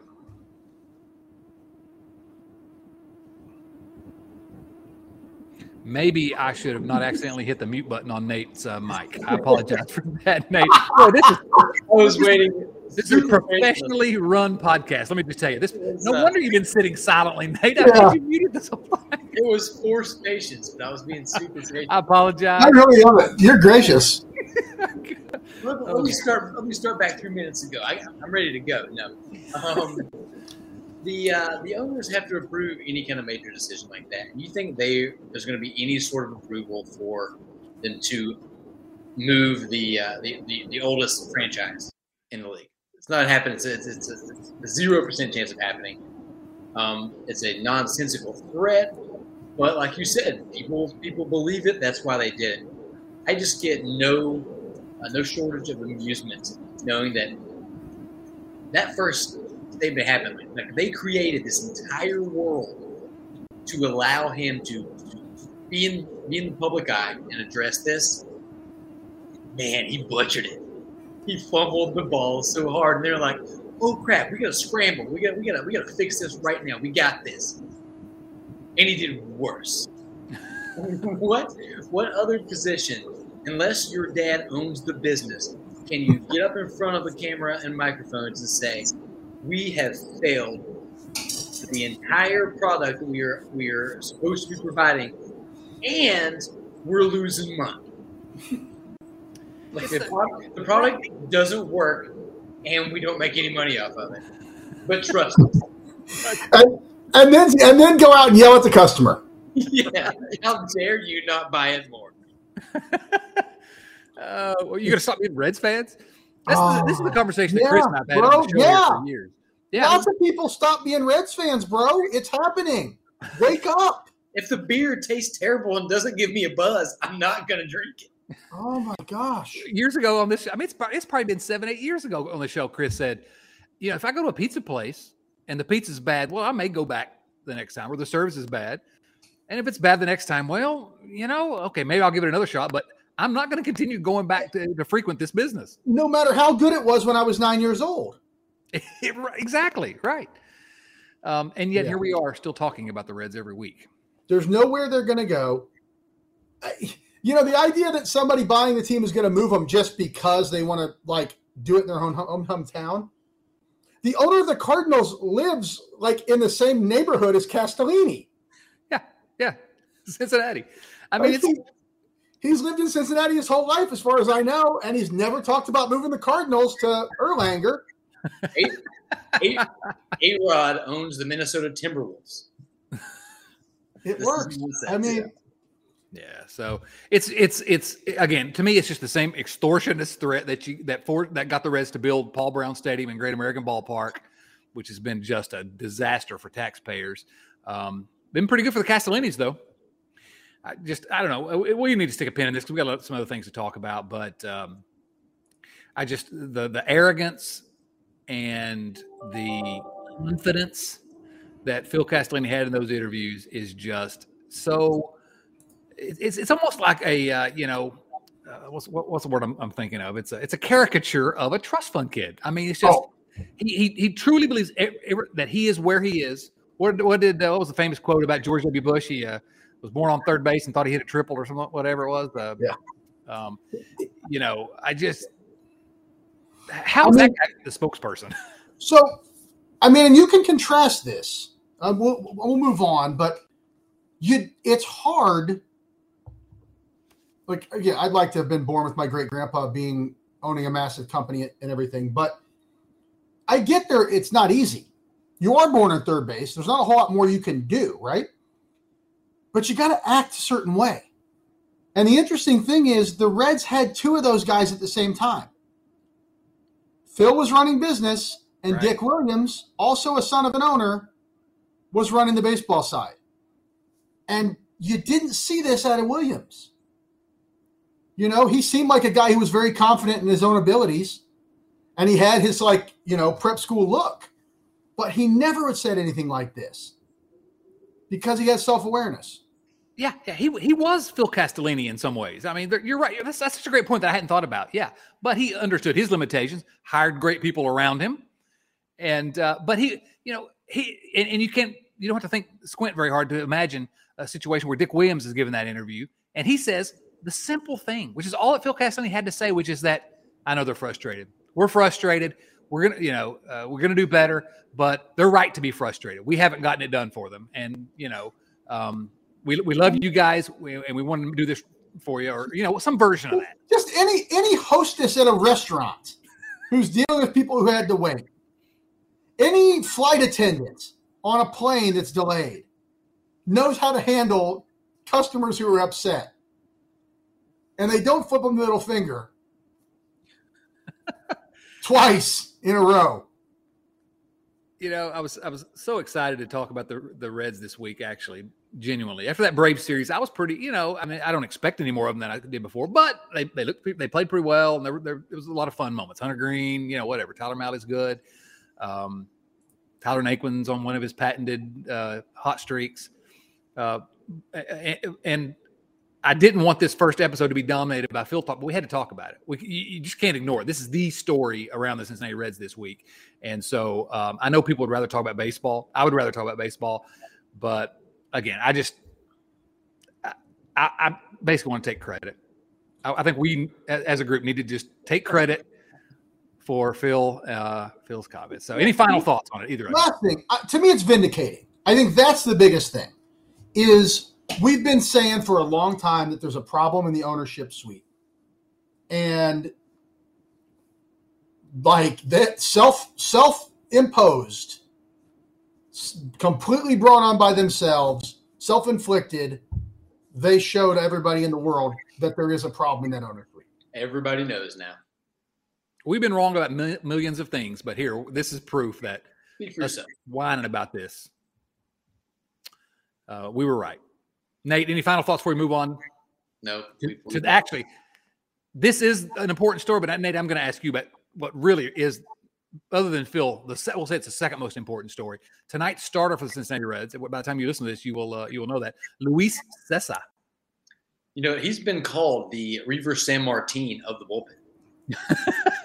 Maybe I should have not accidentally hit the mute button on Nate's uh, mic. I apologize for that, Nate. Boy, this is, I was waiting. This is a professionally run podcast. Let me just tell you this. No uh, wonder you've been sitting silently, Nate. I Yeah. think you muted this whole time. It was forced patience, but I was being super patient. I apologize. I really love it. You're gracious. Let, let me start. Let me start back three minutes ago. I, I'm ready to go. No, um, the uh, the owners have to approve any kind of major decision like that. And you think they there's going to be any sort of approval for them to move the uh, the, the the oldest franchise in the league? It's not happening. It's it's, it's, a, it's a zero percent chance of happening. Um, it's a nonsensical threat, but like you said, people people believe it. That's why they did it. I just get no uh, no shortage of amusement knowing that that first statement happened. Like they created this entire world to allow him to, to be in be in the public eye and address this. Man, he butchered it. He fumbled the ball so hard, and they're like, "Oh crap, we gotta scramble. We got we gotta we gotta fix this right now. We got this." And he did worse. What what other position, unless your dad owns the business, can you get up in front of a camera and microphones and say, "We have failed the entire product we are we are supposed to be providing, and we're losing money." Like the product, the product doesn't work, and we don't make any money off of it. But trust us. And, and then and then go out and yell at the customer. Yeah, how dare you not buy it more? Uh, well, you going to stop being Reds fans? This, Oh, is, this is the conversation that yeah, Chris and I've had bro, on the show yeah. here for years. Yeah, Lots of people stop being Reds fans, bro. It's happening. Wake up. If the beer tastes terrible and doesn't give me a buzz, I'm not going to drink it. Oh my gosh. years ago on this, I mean, it's, it's probably been seven, eight years ago on the show. Chris said, "You know, if I go to a pizza place and the pizza's bad, well, I may go back the next time, or the service is bad. And if it's bad the next time, well, you know, okay, maybe I'll give it another shot, but I'm not going to continue going back to, to frequent this business." No matter how good it was when I was nine years old. Exactly right. Um, and yet Yeah. here we are still talking about the Reds every week. There's nowhere they're going to go. I, you know, the idea that somebody buying the team is going to move them just because they want to, like, do it in their own home, hometown. The owner of the Cardinals lives, like, in the same neighborhood as Castellini. Yeah, yeah, Cincinnati. I mean, it's he, he's lived in Cincinnati his whole life, as far as I know, and he's never talked about moving the Cardinals to Erlanger. A-Rod owns the Minnesota Timberwolves. It This works. is nonsense. I mean, yeah. So it's it's it's again, to me, it's just the same extortionist threat that you that for that got the Reds to build Paul Brown Stadium and Great American Ballpark, which has been just a disaster for taxpayers. Um, been pretty good for the Castellinis, though. I just I don't know. We need to stick a pin in this because we got some other things to talk about. But um, I just the the arrogance and the confidence that Phil Castellini had in those interviews is just so. It's it's almost like a uh, you know uh, what's what, what's the word I'm, I'm thinking of? It's a it's a caricature of a trust fund kid. I mean, it's just Oh. he he, he truly believes ever, ever, that he is where he is. What what did uh, what was the famous quote about George W. Bush? He uh, was born on third base and thought he hit a triple or something, whatever it was. Uh, yeah. Um, you know, I just how I is mean, that guy the spokesperson? So, I mean, and you can contrast this. Uh, we'll we'll move on, but you it's hard. Like, yeah, I'd like to have been born with my great grandpa being owning a massive company and everything, but I get there. It's not easy. You are born in third base. There's not a whole lot more you can do, right? But you got to act a certain way. And the interesting thing is the Reds had two of those guys at the same time. Phil was running business, and right. Dick Williams, also a son of an owner, was running the baseball side. And you didn't see this out of Williams. You know, he seemed like a guy who was very confident in his own abilities, and he had his, like, you know, prep school look. But he never had said anything like this because he had self-awareness. Yeah, yeah, he he was Phil Castellini in some ways. I mean, you're right. That's, that's such a great point that I hadn't thought about. Yeah, but he understood his limitations, hired great people around him, and uh, but he, you know, he and, and you can't, you don't have to think squint very hard to imagine a situation where Dick Williams is giving that interview, and he says the simple thing, which is all that Phil Castellini had to say, which is that I know they're frustrated. We're frustrated. We're gonna, you know, uh, we're gonna do better, but they're right to be frustrated. We haven't gotten it done for them, and you know, um, we we love you guys, we, and we want to do this for you, or you know, some version of that. Just any any hostess at a restaurant who's dealing with people who had to wait, any flight attendant on a plane that's delayed knows how to handle customers who are upset, and they don't flip them the middle finger twice in a row. You know, I was I was so excited to talk about the the Reds this week. Actually, genuinely, after that Braves series, I was pretty. You know, I mean, I don't expect any more of them than I did before, but they they looked they played pretty well, and there there it was a lot of fun moments. Hunter Green, you know, whatever. Tyler Maley's good. Um, Tyler Naquin's on one of his patented uh, hot streaks, uh, and, and I didn't want this first episode to be dominated by Phil talk, but we had to talk about it. We, you, you just can't ignore it. This is the story around the Cincinnati Reds this week. And so um, I know people would rather talk about baseball. I would rather talk about baseball. But, again, I just I, – I, I basically want to take credit. I, I think we, as a group, need to just take credit for Phil, uh, Phil's comments. So any final thoughts on it, either of you? Last thing, uh, to me, it's vindicating. I think that's the biggest thing is – we've been saying for a long time that there's a problem in the ownership suite. And like that self, self-imposed, completely brought on by themselves, self-inflicted, they showed everybody in the world that there is a problem in that owner suite. Everybody knows now. We've been wrong about mil- millions of things, but here, this is proof that us whining about this, uh, we were right. Nate, any final thoughts before we move on? No. To, to actually, this is an important story, but Nate, I'm going to ask you about what really is, other than Phil, the we'll say it's the second most important story. Tonight's starter for the Cincinnati Reds, by the time you listen to this, you will uh, you will know that, Luis Cessa. You know, he's been called the Reiver Sanmartin of the bullpen.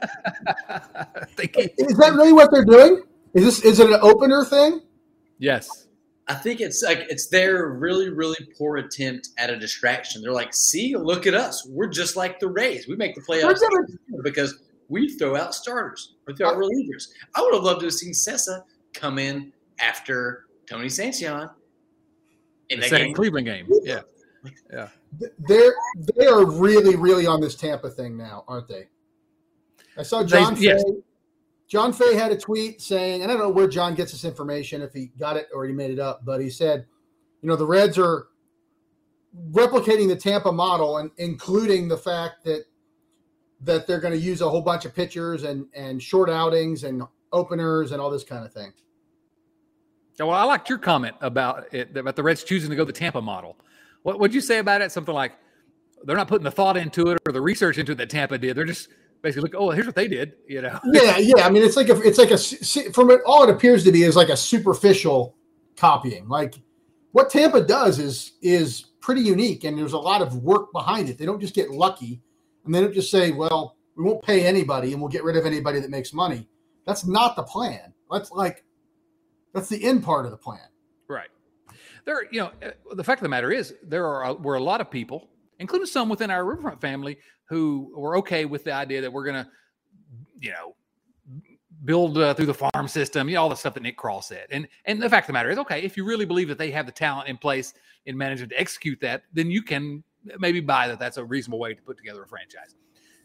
Is that really what they're doing? Is this is it an opener thing? Yes. I think it's like it's their really, really poor attempt at a distraction. They're like, see, look at us. We're just like the Rays. We make the playoffs because we throw out starters or throw out relievers. I would have loved to have seen Cessa come in after Tony Santillan in the that second game. Cleveland game. Yeah. Yeah. They're they are really, really on this Tampa thing now, aren't they? I saw John they, yes. Fay. John Fay had a tweet saying, and I don't know where John gets this information, if he got it or he made it up, but he said, you know, the Reds are replicating the Tampa model, and including the fact that that they're going to use a whole bunch of pitchers and, and short outings and openers and all this kind of thing. Yeah, well, I liked your comment about it, about the Reds choosing to go the Tampa model. What would you say about it? Something like they're not putting the thought into it or the research into it that Tampa did. They're just basically look, oh, here's what they did, you know? Yeah, yeah. I mean, it's like a, it's like a, from it, all it appears to be is like a superficial copying. Like what Tampa does is is pretty unique, and there's a lot of work behind it. They don't just get lucky, and they don't just say, well, we won't pay anybody and we'll get rid of anybody that makes money. That's not the plan. That's like that's the end part of the plan. Right. There, you know, the fact of the matter is there are were a lot of people, including some within our Riverfront family, who were okay with the idea that we're going to, you know, build uh, through the farm system, you know, all the stuff that Nick Krall said. And and the fact of the matter is, okay, if you really believe that they have the talent in place in management to execute that, then you can maybe buy that that's a reasonable way to put together a franchise.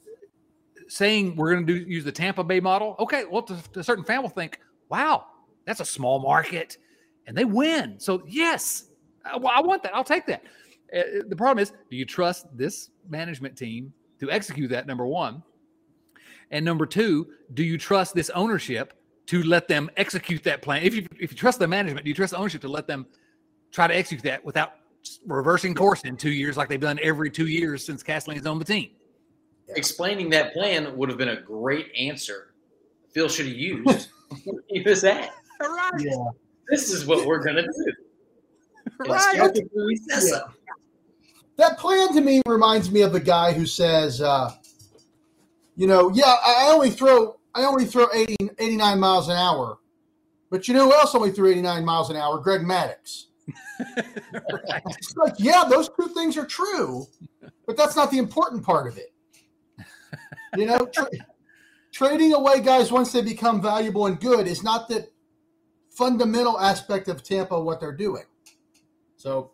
Saying we're going to do use the Tampa Bay model, okay, well, to, to a certain fan will think, wow, that's a small market, and they win. So, yes, I, I want that. I'll take that. Uh, the problem is, do you trust this management team to execute that, number one? And number two, do you trust this ownership to let them execute that plan? If you if you trust the management, do you trust the ownership to let them try to execute that without reversing course in two years like they've done every two years since Castellini's owned the team? Explaining that plan would have been a great answer Phil should have used when he was at. Right. Yeah. This is what we're going to do. Right. Yeah. That plan to me reminds me of the guy who says, uh, you know, yeah, I only throw I only throw eighty, eighty-nine miles an hour. But you know who else only threw eighty-nine miles an hour? Greg Maddux. Right. It's like, yeah, those two things are true, but that's not the important part of it. You know, tra- trading away guys once they become valuable and good is not the fundamental aspect of Tampa, what they're doing. So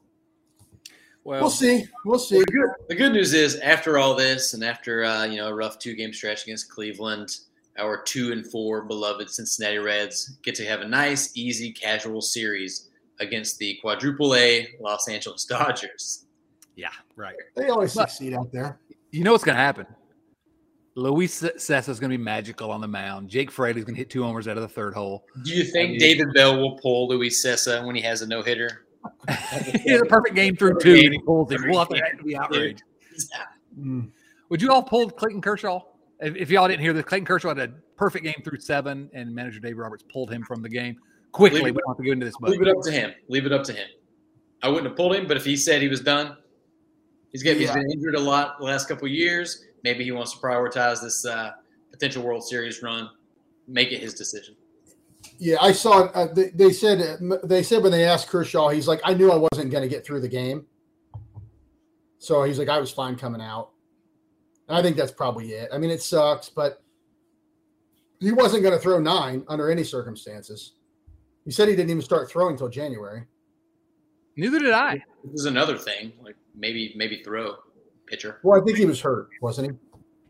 Well, we'll see. We'll see. The good, the good news is, after all this, and after uh, you know a rough two-game stretch against Cleveland, our two and four beloved Cincinnati Reds get to have a nice, easy, casual series against the quadruple A Los Angeles Dodgers. yeah, right. They always But- succeed out there. You know what's going to happen? Luis Cessa is going to be magical on the mound. Jake Fraley's going to hit two homers out of the third hole. Do you think I mean- David Bell will pull Luis Cessa when he has a no-hitter? He had a perfect game through two, and he pulls him. We'll have to have to be outraged. Mm. Would you all pull Clayton Kershaw? If, if y'all didn't hear this, Clayton Kershaw had a perfect game through seven, and manager Dave Roberts pulled him from the game quickly. We Leave it- don't have to go into this, but Leave it up to him. Leave it up to him. I wouldn't have pulled him, but if he said he was done, he's getting, Yeah. he's been injured a lot the last couple of years. Maybe he wants to prioritize this uh, potential World Series run. Make it his decision. Yeah, I saw. Uh, they, they said they said when they asked Kershaw, he's like, I knew I wasn't going to get through the game, so he's like, I was fine coming out. And I think that's probably it. I mean, it sucks, but he wasn't going to throw nine under any circumstances. He said he didn't even start throwing until January. neither did I. This is another thing. Like maybe maybe throw pitcher. Well, I think he was hurt, wasn't he?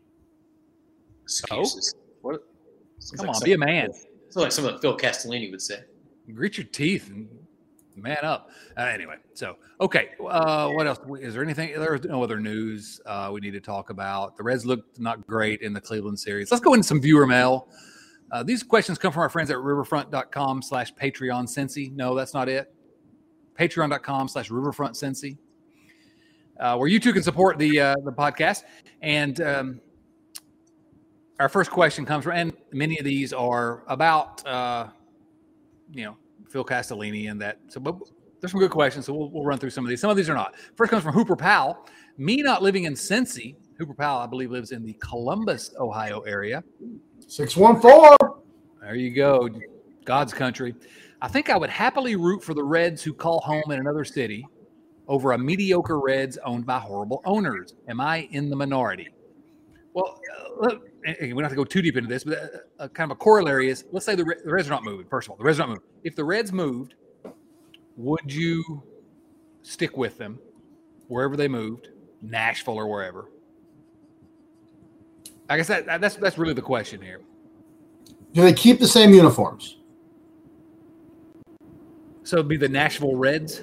Excuses. What? Sounds Come like on, something- be a man. Sounds like something Phil Castellini would say. Grit your teeth and man up. Uh, anyway, so okay. Uh, what else? Is there anything? There's no other news uh, we need to talk about. The Reds looked not great in the Cleveland series. Let's go into some viewer mail. Uh, these questions come from our friends at riverfront.com slash Patreon Cincy. No, that's not it. Patreon.com slash Riverfront Cincy. Uh, where you too can support the uh, the podcast. And um, our first question comes from, and many of these are about, uh, you know, Phil Castellini and that. So, but there's some good questions, so we'll, we'll run through some of these. Some of these are not. First comes from Hooper Powell. Me not living in Cincy. Hooper Powell, I believe, lives in the Columbus, Ohio area. six one four. There you go. God's country. I think I would happily root for the Reds who call home in another city over a mediocre Reds owned by horrible owners. Am I in the minority? Well, uh, look, we don't have to go too deep into this, but a, a kind of a corollary is, let's say the, the Reds are not moving. First of all, the Reds are not moving. If the Reds moved, would you stick with them wherever they moved, Nashville or wherever? I guess that, that's that's really the question here. Do they keep the same uniforms? So it'd be the Nashville Reds,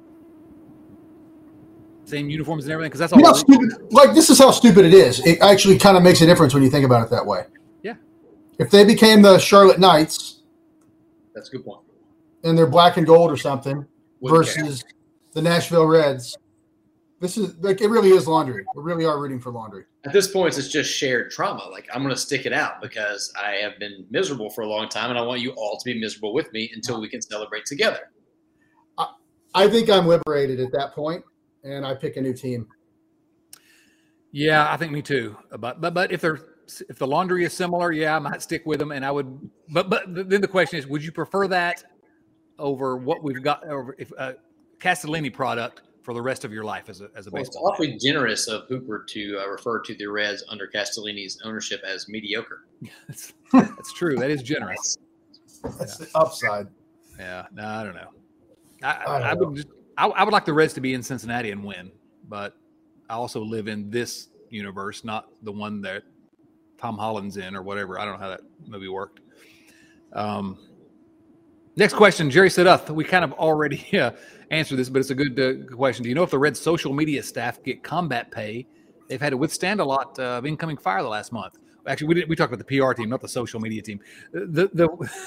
same uniforms and everything, because that's all. You know, stupid, like this is how stupid it is. It actually kind of makes a difference when you think about it that way. Yeah. If they became the Charlotte Knights That's a good point. and they're black and gold or something Wouldn't care. versus the Nashville Reds, this is like it really is laundry. We really are rooting for laundry. At this point, it's just shared trauma. Like, I'm going to stick it out because I have been miserable for a long time, and I want you all to be miserable with me until we can celebrate together. I think I'm liberated at that point, and I pick a new team. Yeah, I think me too. But but but if they're if the laundry is similar, yeah, I might stick with them. And I would, but but then the question is, would you prefer that over what we've got, over if uh, Castellini product for the rest of your life as a as a well, it's baseball fan? awfully generous of Hooper to uh, refer to the Reds under Castellini's ownership as mediocre. that's, that's true. That is generous. That's Yeah. the upside. Yeah, no, I don't know. I, I don't I, know. would just, I, I would like the Reds to be in Cincinnati and win, but I also live in this universe, not the one that Tom Holland's in or whatever. I don't know how that movie worked. Um, next question, Jerry Seduth. We kind of already uh, answered this, but it's a good uh, question. Do you know if the Reds' social media staff get combat pay? They've had to withstand a lot uh, of incoming fire the last month. Actually, we didn't, we talked about the P R team, not the social media team. The the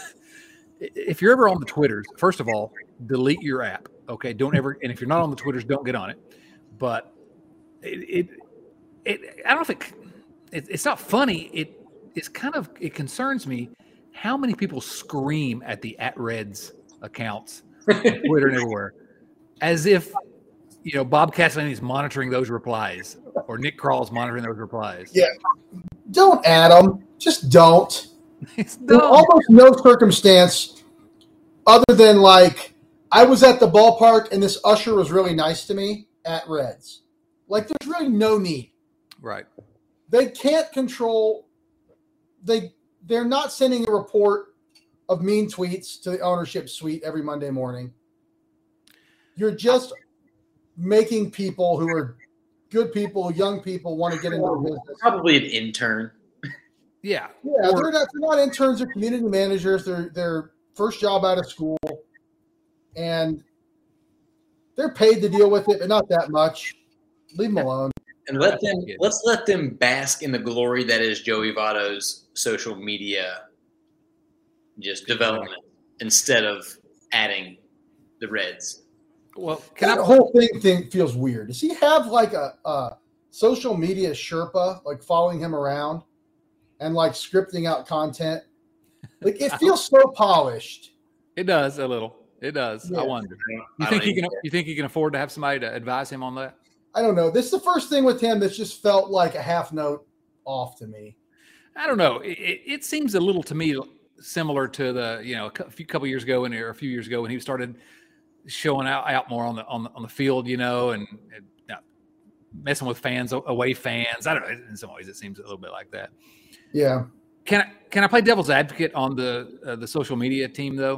if you're ever on the Twitters, first of all, delete your app. Okay, don't ever. And if you're not on the Twitters, don't get on it. But it, it, it I don't know if it, it, it's not funny. It, it's kind of, it concerns me how many people scream at the at Reds accounts, on Twitter and everywhere, as if, you know, Bob Castellini's monitoring those replies or Nick Krall's monitoring those replies. Yeah. Don't add them. Just don't. It's There's dumb. almost no circumstance other than like I was at the ballpark and this usher was really nice to me at Reds. Like there's really no need. Right. They can't control. They they're not sending a report of mean tweets to the ownership suite every Monday morning. You're just making people who are good people, young people, want to get into the business. Probably an intern. Yeah. Yeah, Or- they're not, they're not interns or community managers. They're they're first job out of school, and they're paid to deal with it, but not that much. Leave them alone. And let them Yeah. let's let them bask in the glory that is Joey Votto's social media just development instead of adding the Reds. Well, can That I whole thing thing feels weird. Does he have like a, a social media Sherpa like following him around and like scripting out content? Like it feels so polished. It does a little. It does. Yeah. I wonder. You I think don't he can? even- You think he can afford to have somebody to advise him on that? I don't know. This is the first thing with him that's just felt like a half note off to me. I don't know. It, it, it seems a little to me similar to the you know a cou- few couple years ago and or a few years ago when he started showing out, out more on the on the on the field, you know, and, and you know, messing with fans, away fans. I don't know. In some ways, it seems a little bit like that. Yeah. Can I can I play devil's advocate on the uh, the social media team though?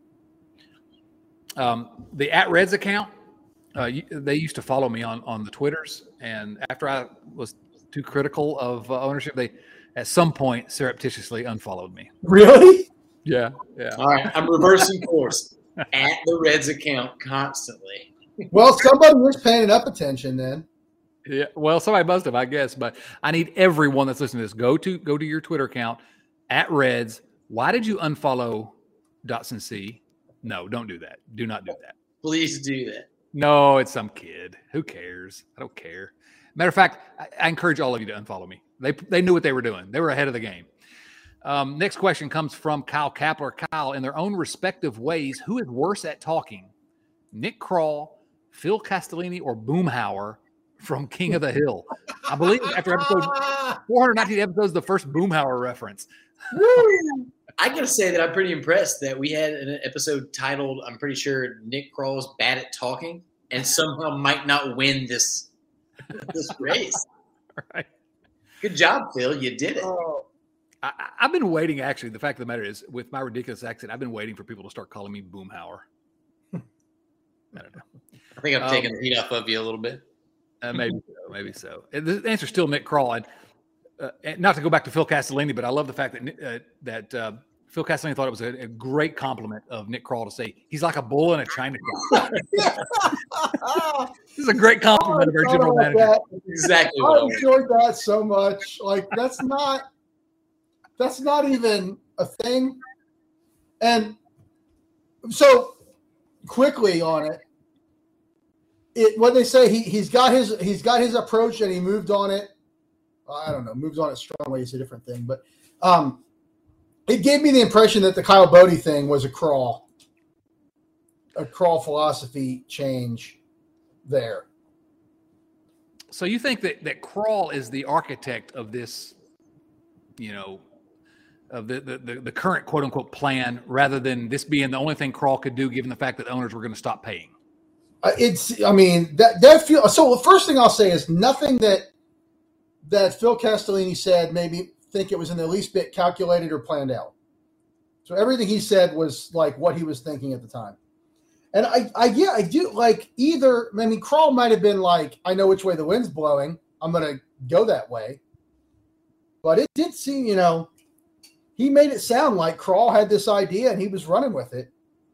Um, the at Reds account, uh, you, they used to follow me on on the Twitters, and after I was too critical of uh, ownership, they at some point surreptitiously unfollowed me. Really? Yeah, yeah. All right, I'm reversing course at the Reds account constantly. Well, somebody was paying enough attention then. Yeah, well, somebody must have, I guess. But I need everyone that's listening to this go to go to your Twitter account at Reds. Why did you unfollow Dotson C? No, don't do that. Do not do that. Please do that. No, it's some kid. Who cares? I don't care. Matter of fact, I, I encourage all of you to unfollow me. They they knew what they were doing. They were ahead of the game. Um, next question comes from Kyle Kapler. Kyle, in their own respective ways, who is worse at talking? Nick Krall, Phil Castellini, or Boomhauer from King of the Hill? I believe after episode four hundred nineteen episodes, the first Boomhauer reference. I gotta say that I'm pretty impressed that we had an episode titled, I'm pretty sure, Nick Krall's bad at talking and somehow might not win this this race. Right. Good job, Phil. You did it. Oh, I, I've been waiting, actually. The fact of the matter is, with my ridiculous accent, I've been waiting for people to start calling me Boomhauer. I don't know. I think I've Um, taken the heat off of you a little bit. Uh, maybe so. Maybe so. And the answer is still Nick Krall. And, uh, and not to go back to Phil Castellini, but I love the fact that uh, that uh, Phil Castellini thought it was a, a great compliment of Nick Krall to say he's like a bull in a china shop. This is a great compliment of our general manager. that. Exactly what I I wanted. enjoyed that so much. Like that's not that's not even a thing. And so quickly on it, it what they say he he's got his he's got his approach and he moved on it. I don't know, moves on it strongly is a different thing, but um, it gave me the impression that the Kyle Bodie thing was a crawl, a crawl philosophy change there. So you think that that Krall is the architect of this you know, of the, the, the, the current quote unquote plan rather than this being the only thing Krall could do, given the fact that the owners were going to stop paying? Uh, it's, I mean, that, that feel so the first thing I'll say is nothing that, that Phil Castellini said maybe think it was in the least bit calculated or planned out. So everything he said was like what he was thinking at the time. And I, I yeah, I do like either, I mean, Krall might have been like, I know which way the wind's blowing. I'm going to go that way. But it did seem, you know, he made it sound like Krall had this idea and he was running with it.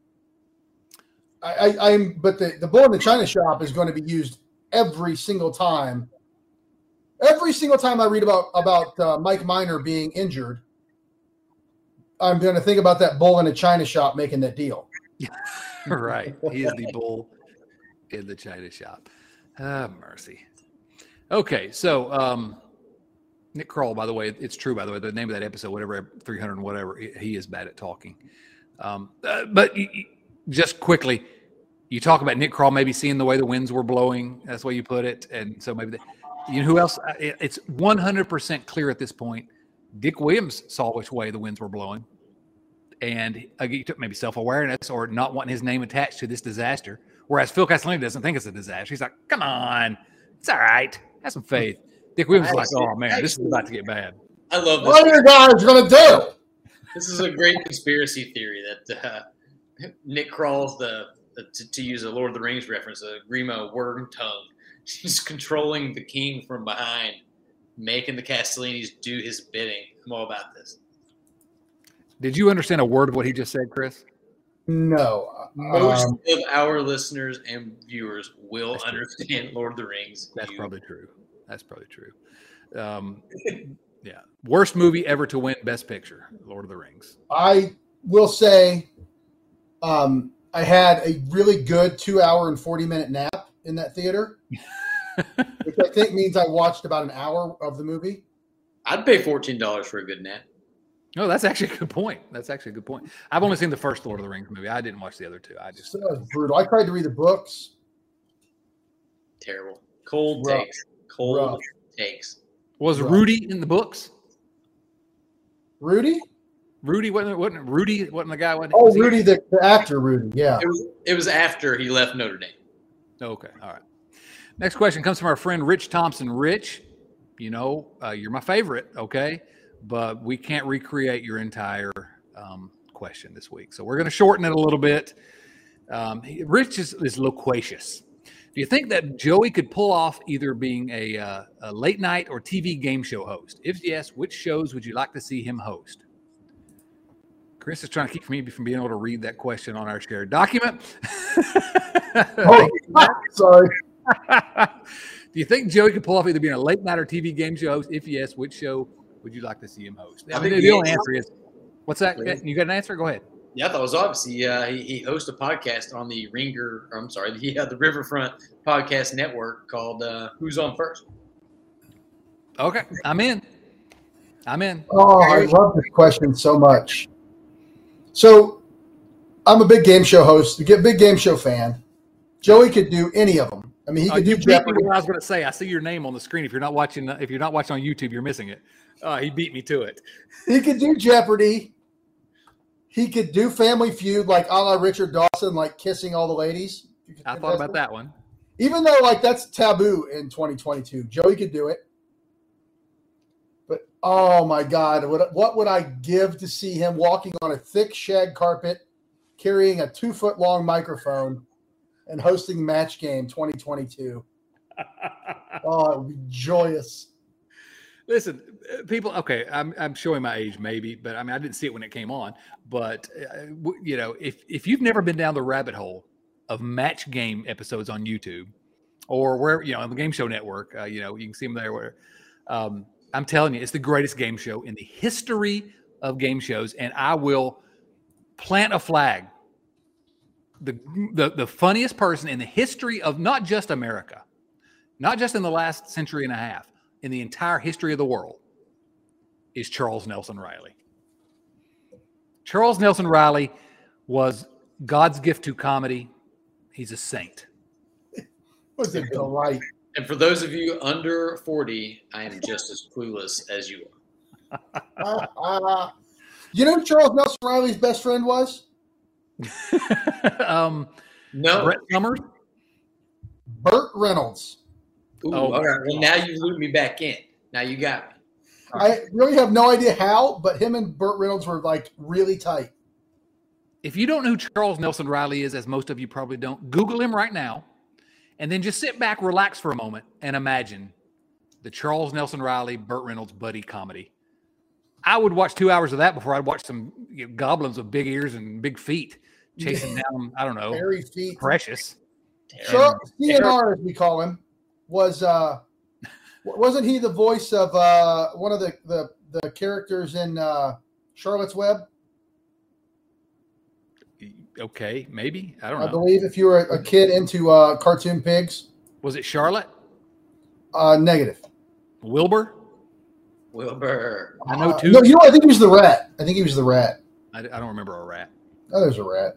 I, I, I'm, but the, the bull in the China shop is going to be used every single time. Every single time I read about, about uh, Mike Minor being injured, I'm going to think about that bull in a China shop making that deal. Right. He is the bull in the China shop. Ah, mercy. Okay. So, um, Nick Krall, by the way, it's true, by the way, the name of that episode, whatever, three hundred and whatever, he is bad at talking. Um, uh, but you, just quickly, you talk about Nick Krall maybe seeing the way the winds were blowing. That's the way you put it. And so maybe, the, you know, who else? It's one hundred percent clear at this point. Dick Williams saw which way the winds were blowing. And uh, he took maybe self-awareness or not wanting his name attached to this disaster. Whereas Phil Castellini doesn't think it's a disaster. He's like, come on, it's all right. Have some faith. Dick Williams is like, oh, man, this is about to get bad. I love this. What are you guys going to do? This is a great conspiracy theory that uh, Nick Krall's the, the to, to use a Lord of the Rings reference, a Grima worm tongue. She's controlling the king from behind, making the Castellinis do his bidding. I'm all about this. Did you understand a word of what he just said, Chris? No. Most Um, of our listeners and viewers will understand Lord of the Rings. That's You- probably true. That's probably true. Um, yeah. Worst movie ever to win Best Picture, Lord of the Rings. I will say um, I had a really good two hour and forty minute nap in that theater, which I think means I watched about an hour of the movie. I'd pay fourteen dollars for a good nap. No, that's actually a good point. That's actually a good point. I've only seen the first Lord of the Rings movie. I didn't watch the other two. I just So that was brutal. I tried to read the books. Terrible. Cold Rough. takes. Cold Rough. takes. was Right. Rudy in the books. Rudy? Rudy wasn't wasn't Rudy wasn't the guy. Wasn't, Oh, was he- Rudy, the, the actor Rudy. Yeah. It was it was after he left Notre Dame. Okay, all right. Next question comes from our friend Rich Thompson. Rich, you know, uh, you're my favorite, okay? But we can't recreate your entire um, question this week. So we're going to shorten it a little bit. Um, he- Rich is, is loquacious. Do you think that Joey could pull off either being a, uh, a late night or T V game show host? If yes, which shows would you like to see him host? Chris is trying to keep me from being able to read that question on our shared document. Oh, sorry. Do you think Joey could pull off either being a late night or T V game show host? If yes, which show would you like to see him host? I I mean, think the only the- answer is, what's that? You got an answer? Go ahead. Yeah, I thought it was obvious. He, uh, he, he hosts a podcast on the Ringer, or I'm sorry, the, uh, the Riverfront Podcast Network called uh, Who's On First? Okay, I'm in. I'm in. Oh, I love this question so much. So, I'm a big game show host, a big game show fan. Joey could do any of them. I mean, he Uh, could you do beat me Jeopardy. what I was going to say. I see your name on the screen. If you're not watching, if you're not watching on YouTube, you're missing it. Uh, he beat me to it. He could do Jeopardy. He could do Family Feud, like a la Richard Dawson, like kissing all the ladies. I thought about that one. Even though, like, that's taboo in twenty twenty-two. Joey could do it. But, oh, my God, what, what would I give to see him walking on a thick shag carpet, carrying a two-foot-long microphone, and hosting Match Game twenty twenty-two? Oh, it would be joyous. Listen, uh, people. Okay, I'm I'm showing my age, maybe, but I mean, I didn't see it when it came on. But uh, w- you know, if if you've never been down the rabbit hole of Match Game episodes on YouTube or where you know on the Game Show Network, uh, you know, you can see them there. Where um, I'm telling you, it's the greatest game show in the history of game shows, and I will plant a flag. The the the funniest person in the history of not just America, not just in the last century and a half. In the entire history of the world is Charles Nelson Riley. Charles Nelson Riley was God's gift to comedy. He's a saint. It was a delight. And for those of you under forty, I am just as clueless as you uh, uh, you know who Charles Nelson Riley's best friend was? um, No. Brett Summers? Burt Reynolds. Ooh, Oh, all right. Well, now you looped me back in. Now you got me. I really have no idea how, but him and Burt Reynolds were like really tight. If you don't know who Charles Nelson Riley is, as most of you probably don't, Google him right now, and then just sit back, relax for a moment, and imagine the Charles Nelson Riley, Burt Reynolds buddy comedy. I would watch two hours of that before I'd watch some you know, goblins with big ears and big feet chasing down, I don't know, Hairy feet. Precious. So, C N R, as we call him, was uh, wasn't he the voice of uh, one of the, the, the characters in uh, Charlotte's Web? Okay, maybe. I don't I know. believe if you were a kid into uh, cartoon pigs. Was it Charlotte? Uh, negative. Wilbur? Wilbur. I know Uh, two. no, you know, I think he was the rat. I think he was the rat. I, I don't remember a rat. Oh, there's a rat.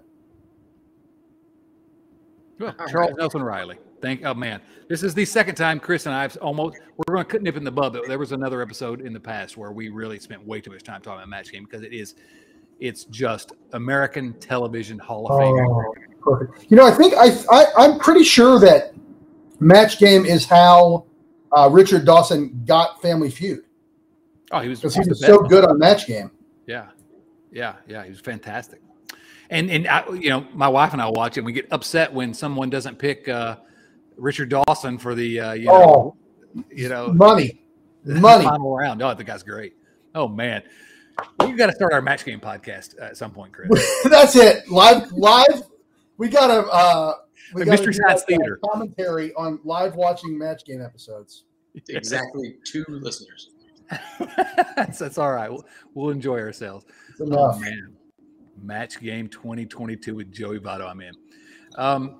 Well, All Charles right. Nelson Riley. Thank oh man. This is the second time Chris and I have almost we're going to nip in the bud. There was another episode in the past where we really spent way too much time talking about Match Game because it is it's just American television Hall of Fame. Oh, perfect. You know, I think I, I I'm pretty sure that Match Game is how uh, Richard Dawson got Family Feud Oh, he was, because he the was best. so good on Match Game. Yeah, yeah, yeah. He was fantastic. And and I, you know, my wife and I watch it. And we get upset when someone doesn't pick uh, Richard Dawson for the uh, you know Oh, you know money, money. final round. Oh, the guy's great. Oh man, we've got to start our Match Game podcast at some point, Chris. That's it. Live, live. We got a uh, we The gotta Mystery do Science like a Theater. commentary on live watching Match Game episodes. Exactly two listeners. that's, that's all right. We'll, we'll enjoy ourselves. It's enough. Oh man, Match Game twenty twenty-two with Joey Votto. I'm in. Um,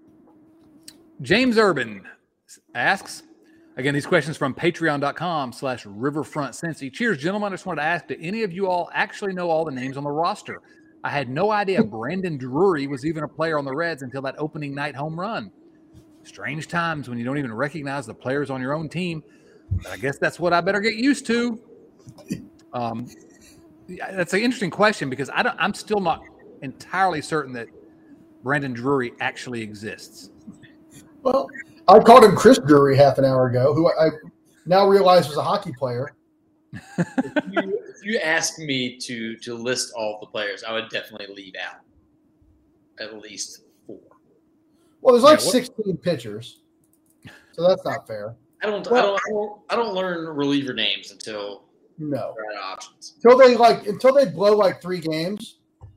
James Urban asks, again, these questions from patreon.com slash riverfront Cincy. Cheers, gentlemen. I just wanted to ask, do any of you all actually know all the names on the roster? I had no idea Brandon Drury was even a player on the Reds until that opening night home run. Strange times when you don't even recognize the players on your own team. But I guess that's what I better get used to. Um, that's an interesting question because I don't, I'm still not entirely certain that Brandon Drury actually exists. Well, I called him Chris Drury half an hour ago, who I now realize was a hockey player. If you, if you ask me to to list all the players, I would definitely leave out at least four. Well, there's like Yeah, what- sixteen pitchers, so that's not fair. I don't, I Well- don't, I don't, I don't learn reliever names until No, they're out of options. until they like until they blow like three games.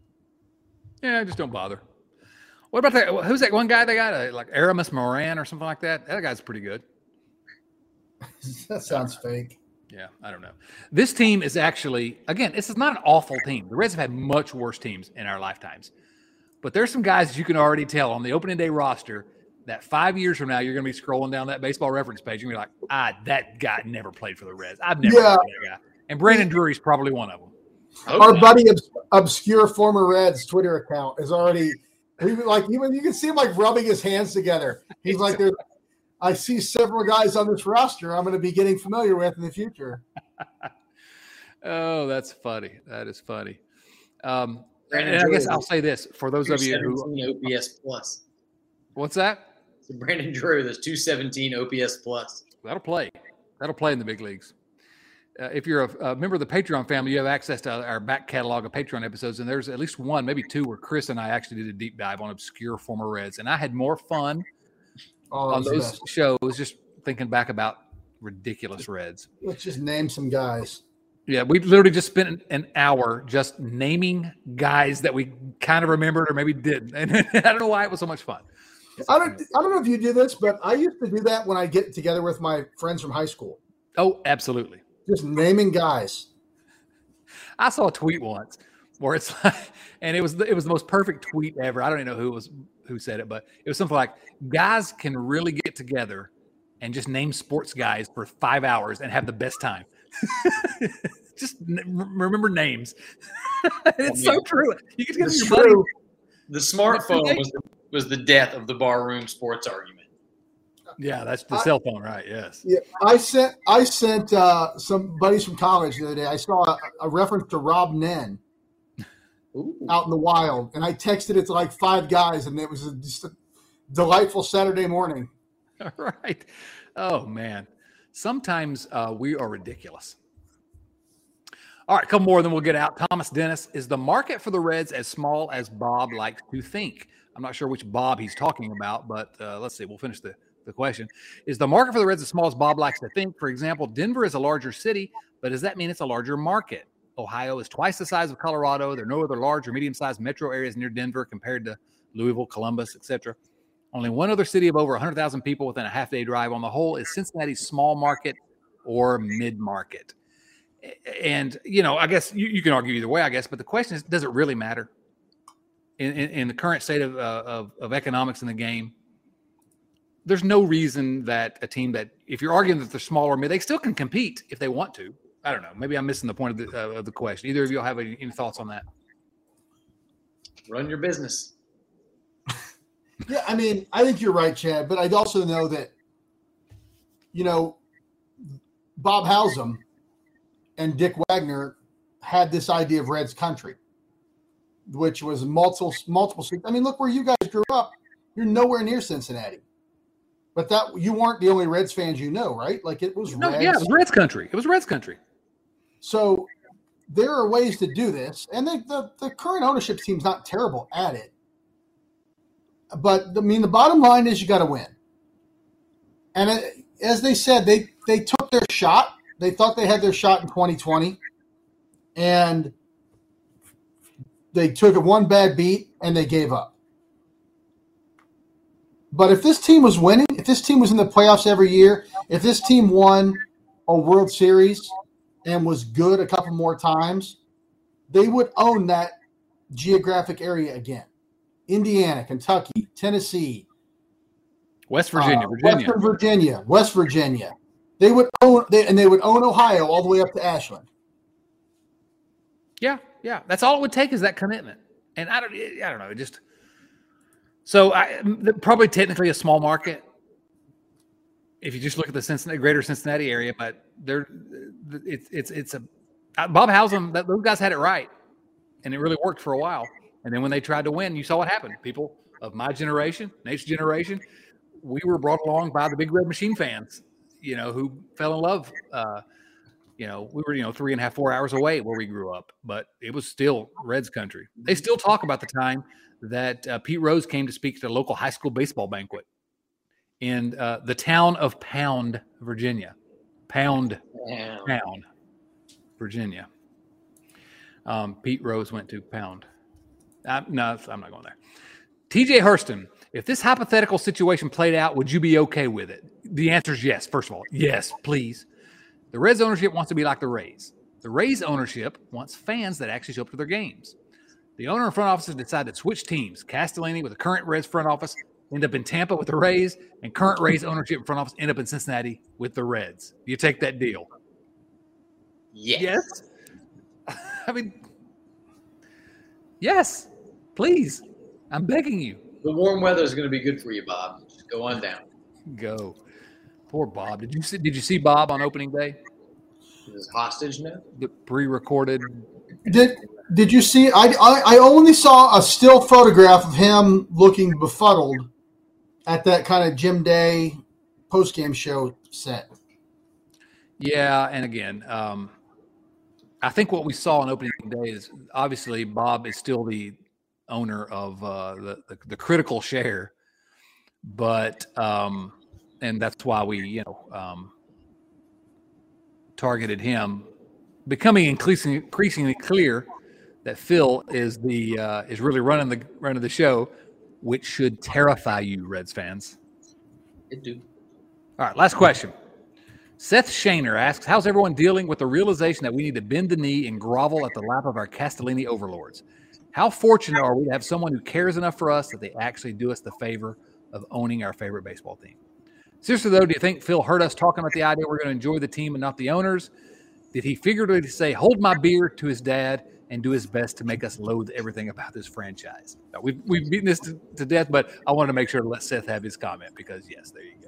Yeah, just don't bother. What about that? Who's that one guy they got? Uh, like Aramis Moran or something like that? That guy's pretty good. That sounds fake. Yeah, I don't know. This team is actually, again, this is not an awful team. The Reds have had much worse teams in our lifetimes. But there's some guys you can already tell on the opening day roster that five years from now, you're going to be scrolling down that baseball reference page and you're like, ah, that guy never played for the Reds. I've never Yeah. played that guy. And Brandon Drury's probably one of them. Our Okay. buddy obs- obscure former Reds Twitter account is already he, like even you can see him like rubbing his hands together. He's like, "There's, I see several guys on this roster I'm going to be getting familiar with in the future." Oh, that's funny. That is funny. Um, Brandon and I guess Drury. I'll say this for those of you who, seventeen O P S plus. what's that? So Brandon Drew, there's two seventeen O P S plus. That'll play. That'll play in the big leagues. Uh, if you're a, a member of the Patreon family, you have access to our back catalog of Patreon episodes, and there's at least one, maybe two, where Chris and I actually did a deep dive on obscure former Reds, and I had more fun Oh, on it's the those best. shows just thinking back about ridiculous Reds. Let's just name some guys. Yeah, we literally just spent an, an hour just naming guys that we kind of remembered or maybe didn't, and I don't know why it was so much fun. I don't I don't know if you do this, but I used to do that when I get together with my friends from high school. Oh, absolutely. Just naming guys. I saw a tweet once where it's like, and it was the, it was the most perfect tweet ever. I don't even know who was who said it, but it was something like, "Guys can really get together and just name sports guys for five hours and have the best time." Just n- remember names. It's so true. You get together with It's your buddy. true. The smartphone was the, was the death of the barroom sports argument. Yeah, that's the I, cell phone, right? Yes. Yeah, I sent I sent uh, some buddies from college the other day. I saw a, a reference to Rob Nen Ooh. out in the wild, and I texted it to like five guys, and it was a, just a delightful Saturday morning. All right. Oh man, sometimes uh, we are ridiculous. All right, a couple more, then we'll get out. Thomas Dennis, is the market for the Reds as small as Bob likes to think? I'm not sure which Bob he's talking about, but uh, let's see. We'll finish the, the question. Is the market for the Reds as small as Bob likes to think? For example, Denver is a larger city, but does that mean it's a larger market? Ohio is twice the size of Colorado. There are no other large or medium-sized metro areas near Denver compared to Louisville, Columbus, et cetera. Only one other city of over one hundred thousand people within a half-day drive. On the whole, is Cincinnati's small market or mid-market? And, you know, I guess you, you can argue either way, I guess, but the question is, does it really matter in, in, in the current state of, uh, of of economics in the game? There's no reason that a team that, if you're arguing that they're small or mid, they still can compete if they want to. I don't know. Maybe I'm missing the point of the, uh, of the question. Either of you have any, any thoughts on that? Run your business. Yeah, I mean, I think you're right, Chad, but I also know that, you know, Bob Howsam and Dick Wagner had this idea of Reds country, which was multiple, multiple. I mean, look where you guys grew up. You're nowhere near Cincinnati, but that you weren't the only Reds fans you know, right? Like it was no, Reds. Yeah, it was Reds country. It was Reds country. So there are ways to do this, and the the, the current ownership team's not terrible at it. But I mean, the bottom line is you got to win. And it, as they said, they they took their shot. They thought they had their shot in twenty twenty, and they took a one bad beat and they gave up. But if this team was winning, if this team was in the playoffs every year, if this team won a World Series and was good a couple more times, they would own that geographic area again. Indiana, Kentucky, Tennessee, West Virginia, uh, Virginia, Western Virginia, West Virginia. They would own, they, and they would own Ohio all the way up to Ashland. Yeah, yeah. That's all it would take is that commitment. And I don't, I don't know. It just so I probably technically a small market if you just look at the Cincinnati, greater Cincinnati area. But they're it's it's it's a Bob Howsam. That, those guys had it right, and it really worked for a while. And then when they tried to win, you saw what happened. People of my generation, Nate's generation, we were brought along by the Big Red Machine fans. You know, who fell in love. Uh, you know, we were, you know, three and a half, four hours away where we grew up, but it was still Reds country. They still talk about the time that uh, Pete Rose came to speak to a local high school baseball banquet in uh, the town of Pound, Virginia. Pound, yeah. Pound, Virginia. Um, Pete Rose went to Pound. I, no, I'm not going there. T J Hurston, if this hypothetical situation played out, would you be okay with it? The answer is yes. First of all, yes, please. The Reds ownership wants to be like the Rays. The Rays ownership wants fans that actually show up to their games. The owner and front offices decided to switch teams. Castellini with the current Reds front office end up in Tampa with the Rays, and current Rays ownership and front office end up in Cincinnati with the Reds. Do you take that deal? Yes. Yes? I mean, yes, please. I'm begging you. The warm weather is going to be good for you, Bob. Just go on down. Go. Poor Bob. Did you see, did you see Bob on opening day? Is hostage now? The pre-recorded. Did Did you see? I, I I only saw a still photograph of him looking befuddled at that kind of Jim Day post-game show set. Yeah, and again, um, I think what we saw on opening day is obviously Bob is still the owner of uh, the, the the critical share, but um, and that's why we you know um, targeted him, becoming increasingly increasingly clear that Phil is the uh, is really running the running the show, which should terrify you, Reds fans. It do. All right, last question. Seth Shaner asks, how's everyone dealing with the realization that we need to bend the knee and grovel at the lap of our Castellini overlords? How fortunate are we to have someone who cares enough for us that they actually do us the favor of owning our favorite baseball team? Seriously, though, do you think Phil heard us talking about the idea we're going to enjoy the team and not the owners? Did he figuratively say, hold my beer to his dad and do his best to make us loathe everything about this franchise? Now, we've, we've beaten this to, to death, but I wanted to make sure to let Seth have his comment because, yes, there you go.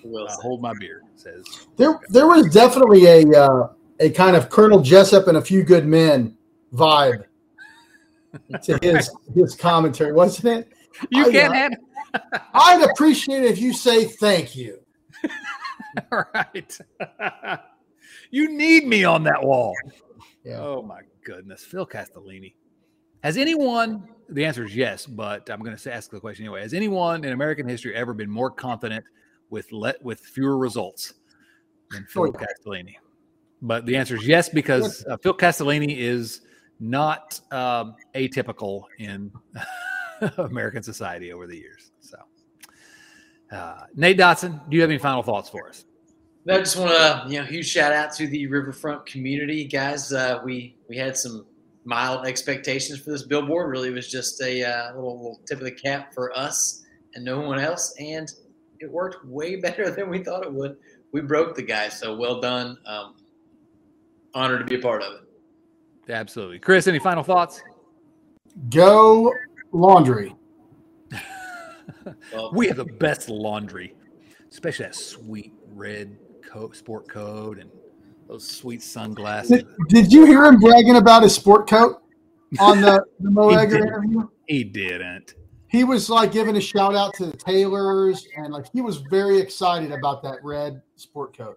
Well Uh, said. hold my beer, says. There, there was definitely a uh, a kind of Colonel Jessup and a Few Good Men vibe to his his commentary, wasn't it? You I, can't uh, have. I'd appreciate it if you say thank you. All right. You need me on that wall. Yeah. Oh, my goodness. Phil Castellini. Has anyone, the answer is yes, but I'm going to ask the question anyway. Has anyone in American history ever been more confident with let, with fewer results than Phil Oh, yeah. Castellini? But the answer is yes, because uh, Phil Castellini is not um, atypical in American society over the years. So, uh, Nate Dotson, do you have any final thoughts for us? I just want to, you know, huge shout out to the Riverfront community, guys. Uh, we we had some mild expectations for this billboard. Really, it was just a uh, little, little tip of the cap for us and no one else, and it worked way better than we thought it would. We broke the guy, so well done. Um, honored to be a part of it. Absolutely, Chris. Any final thoughts? Go laundry. Well, We have the best laundry, especially that sweet red coat, sport coat, and those sweet sunglasses. Did, did you hear him bragging about his sport coat on the, the Mo He Egger didn't. interview? He didn't. He was like giving a shout out to the tailors, and like he was very excited about that red sport coat.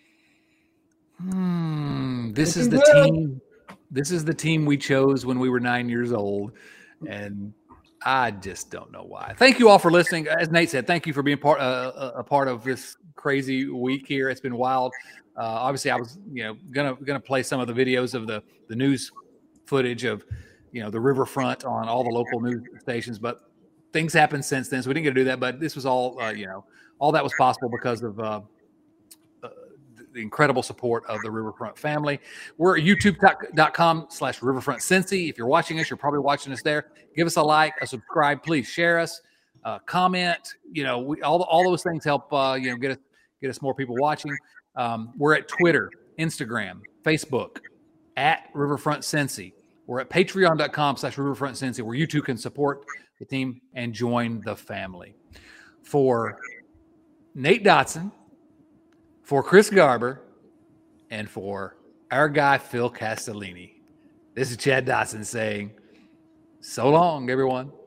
Hmm. This is Looking the good. team. This is the team we chose when we were nine years old, and I just don't know why. Thank you all for listening. As Nate said, thank you for being part uh, a part of this crazy week here. It's been wild. Uh, obviously, I was you know gonna gonna play some of the videos of the the news footage of you know the riverfront on all the local news stations, but things happened since then, so we didn't get to do that. But this was all uh, you know all that was possible because of. Uh, the incredible support of the Riverfront family. We're at youtube.com slash Riverfront Cincy. If you're watching us, you're probably watching us there. Give us a like, a subscribe, please share us, uh, comment. You know, we, all all those things help. Uh, you know, get us get us more people watching. Um, we're at Twitter, Instagram, Facebook, at Riverfront Cincy. We're at patreon.com slash Riverfront Cincy, where you too can support the team and join the family. For Nate Dotson, for Chris Garber, and for our guy, Phil Castellini, this is Chad Dotson saying, so long, everyone.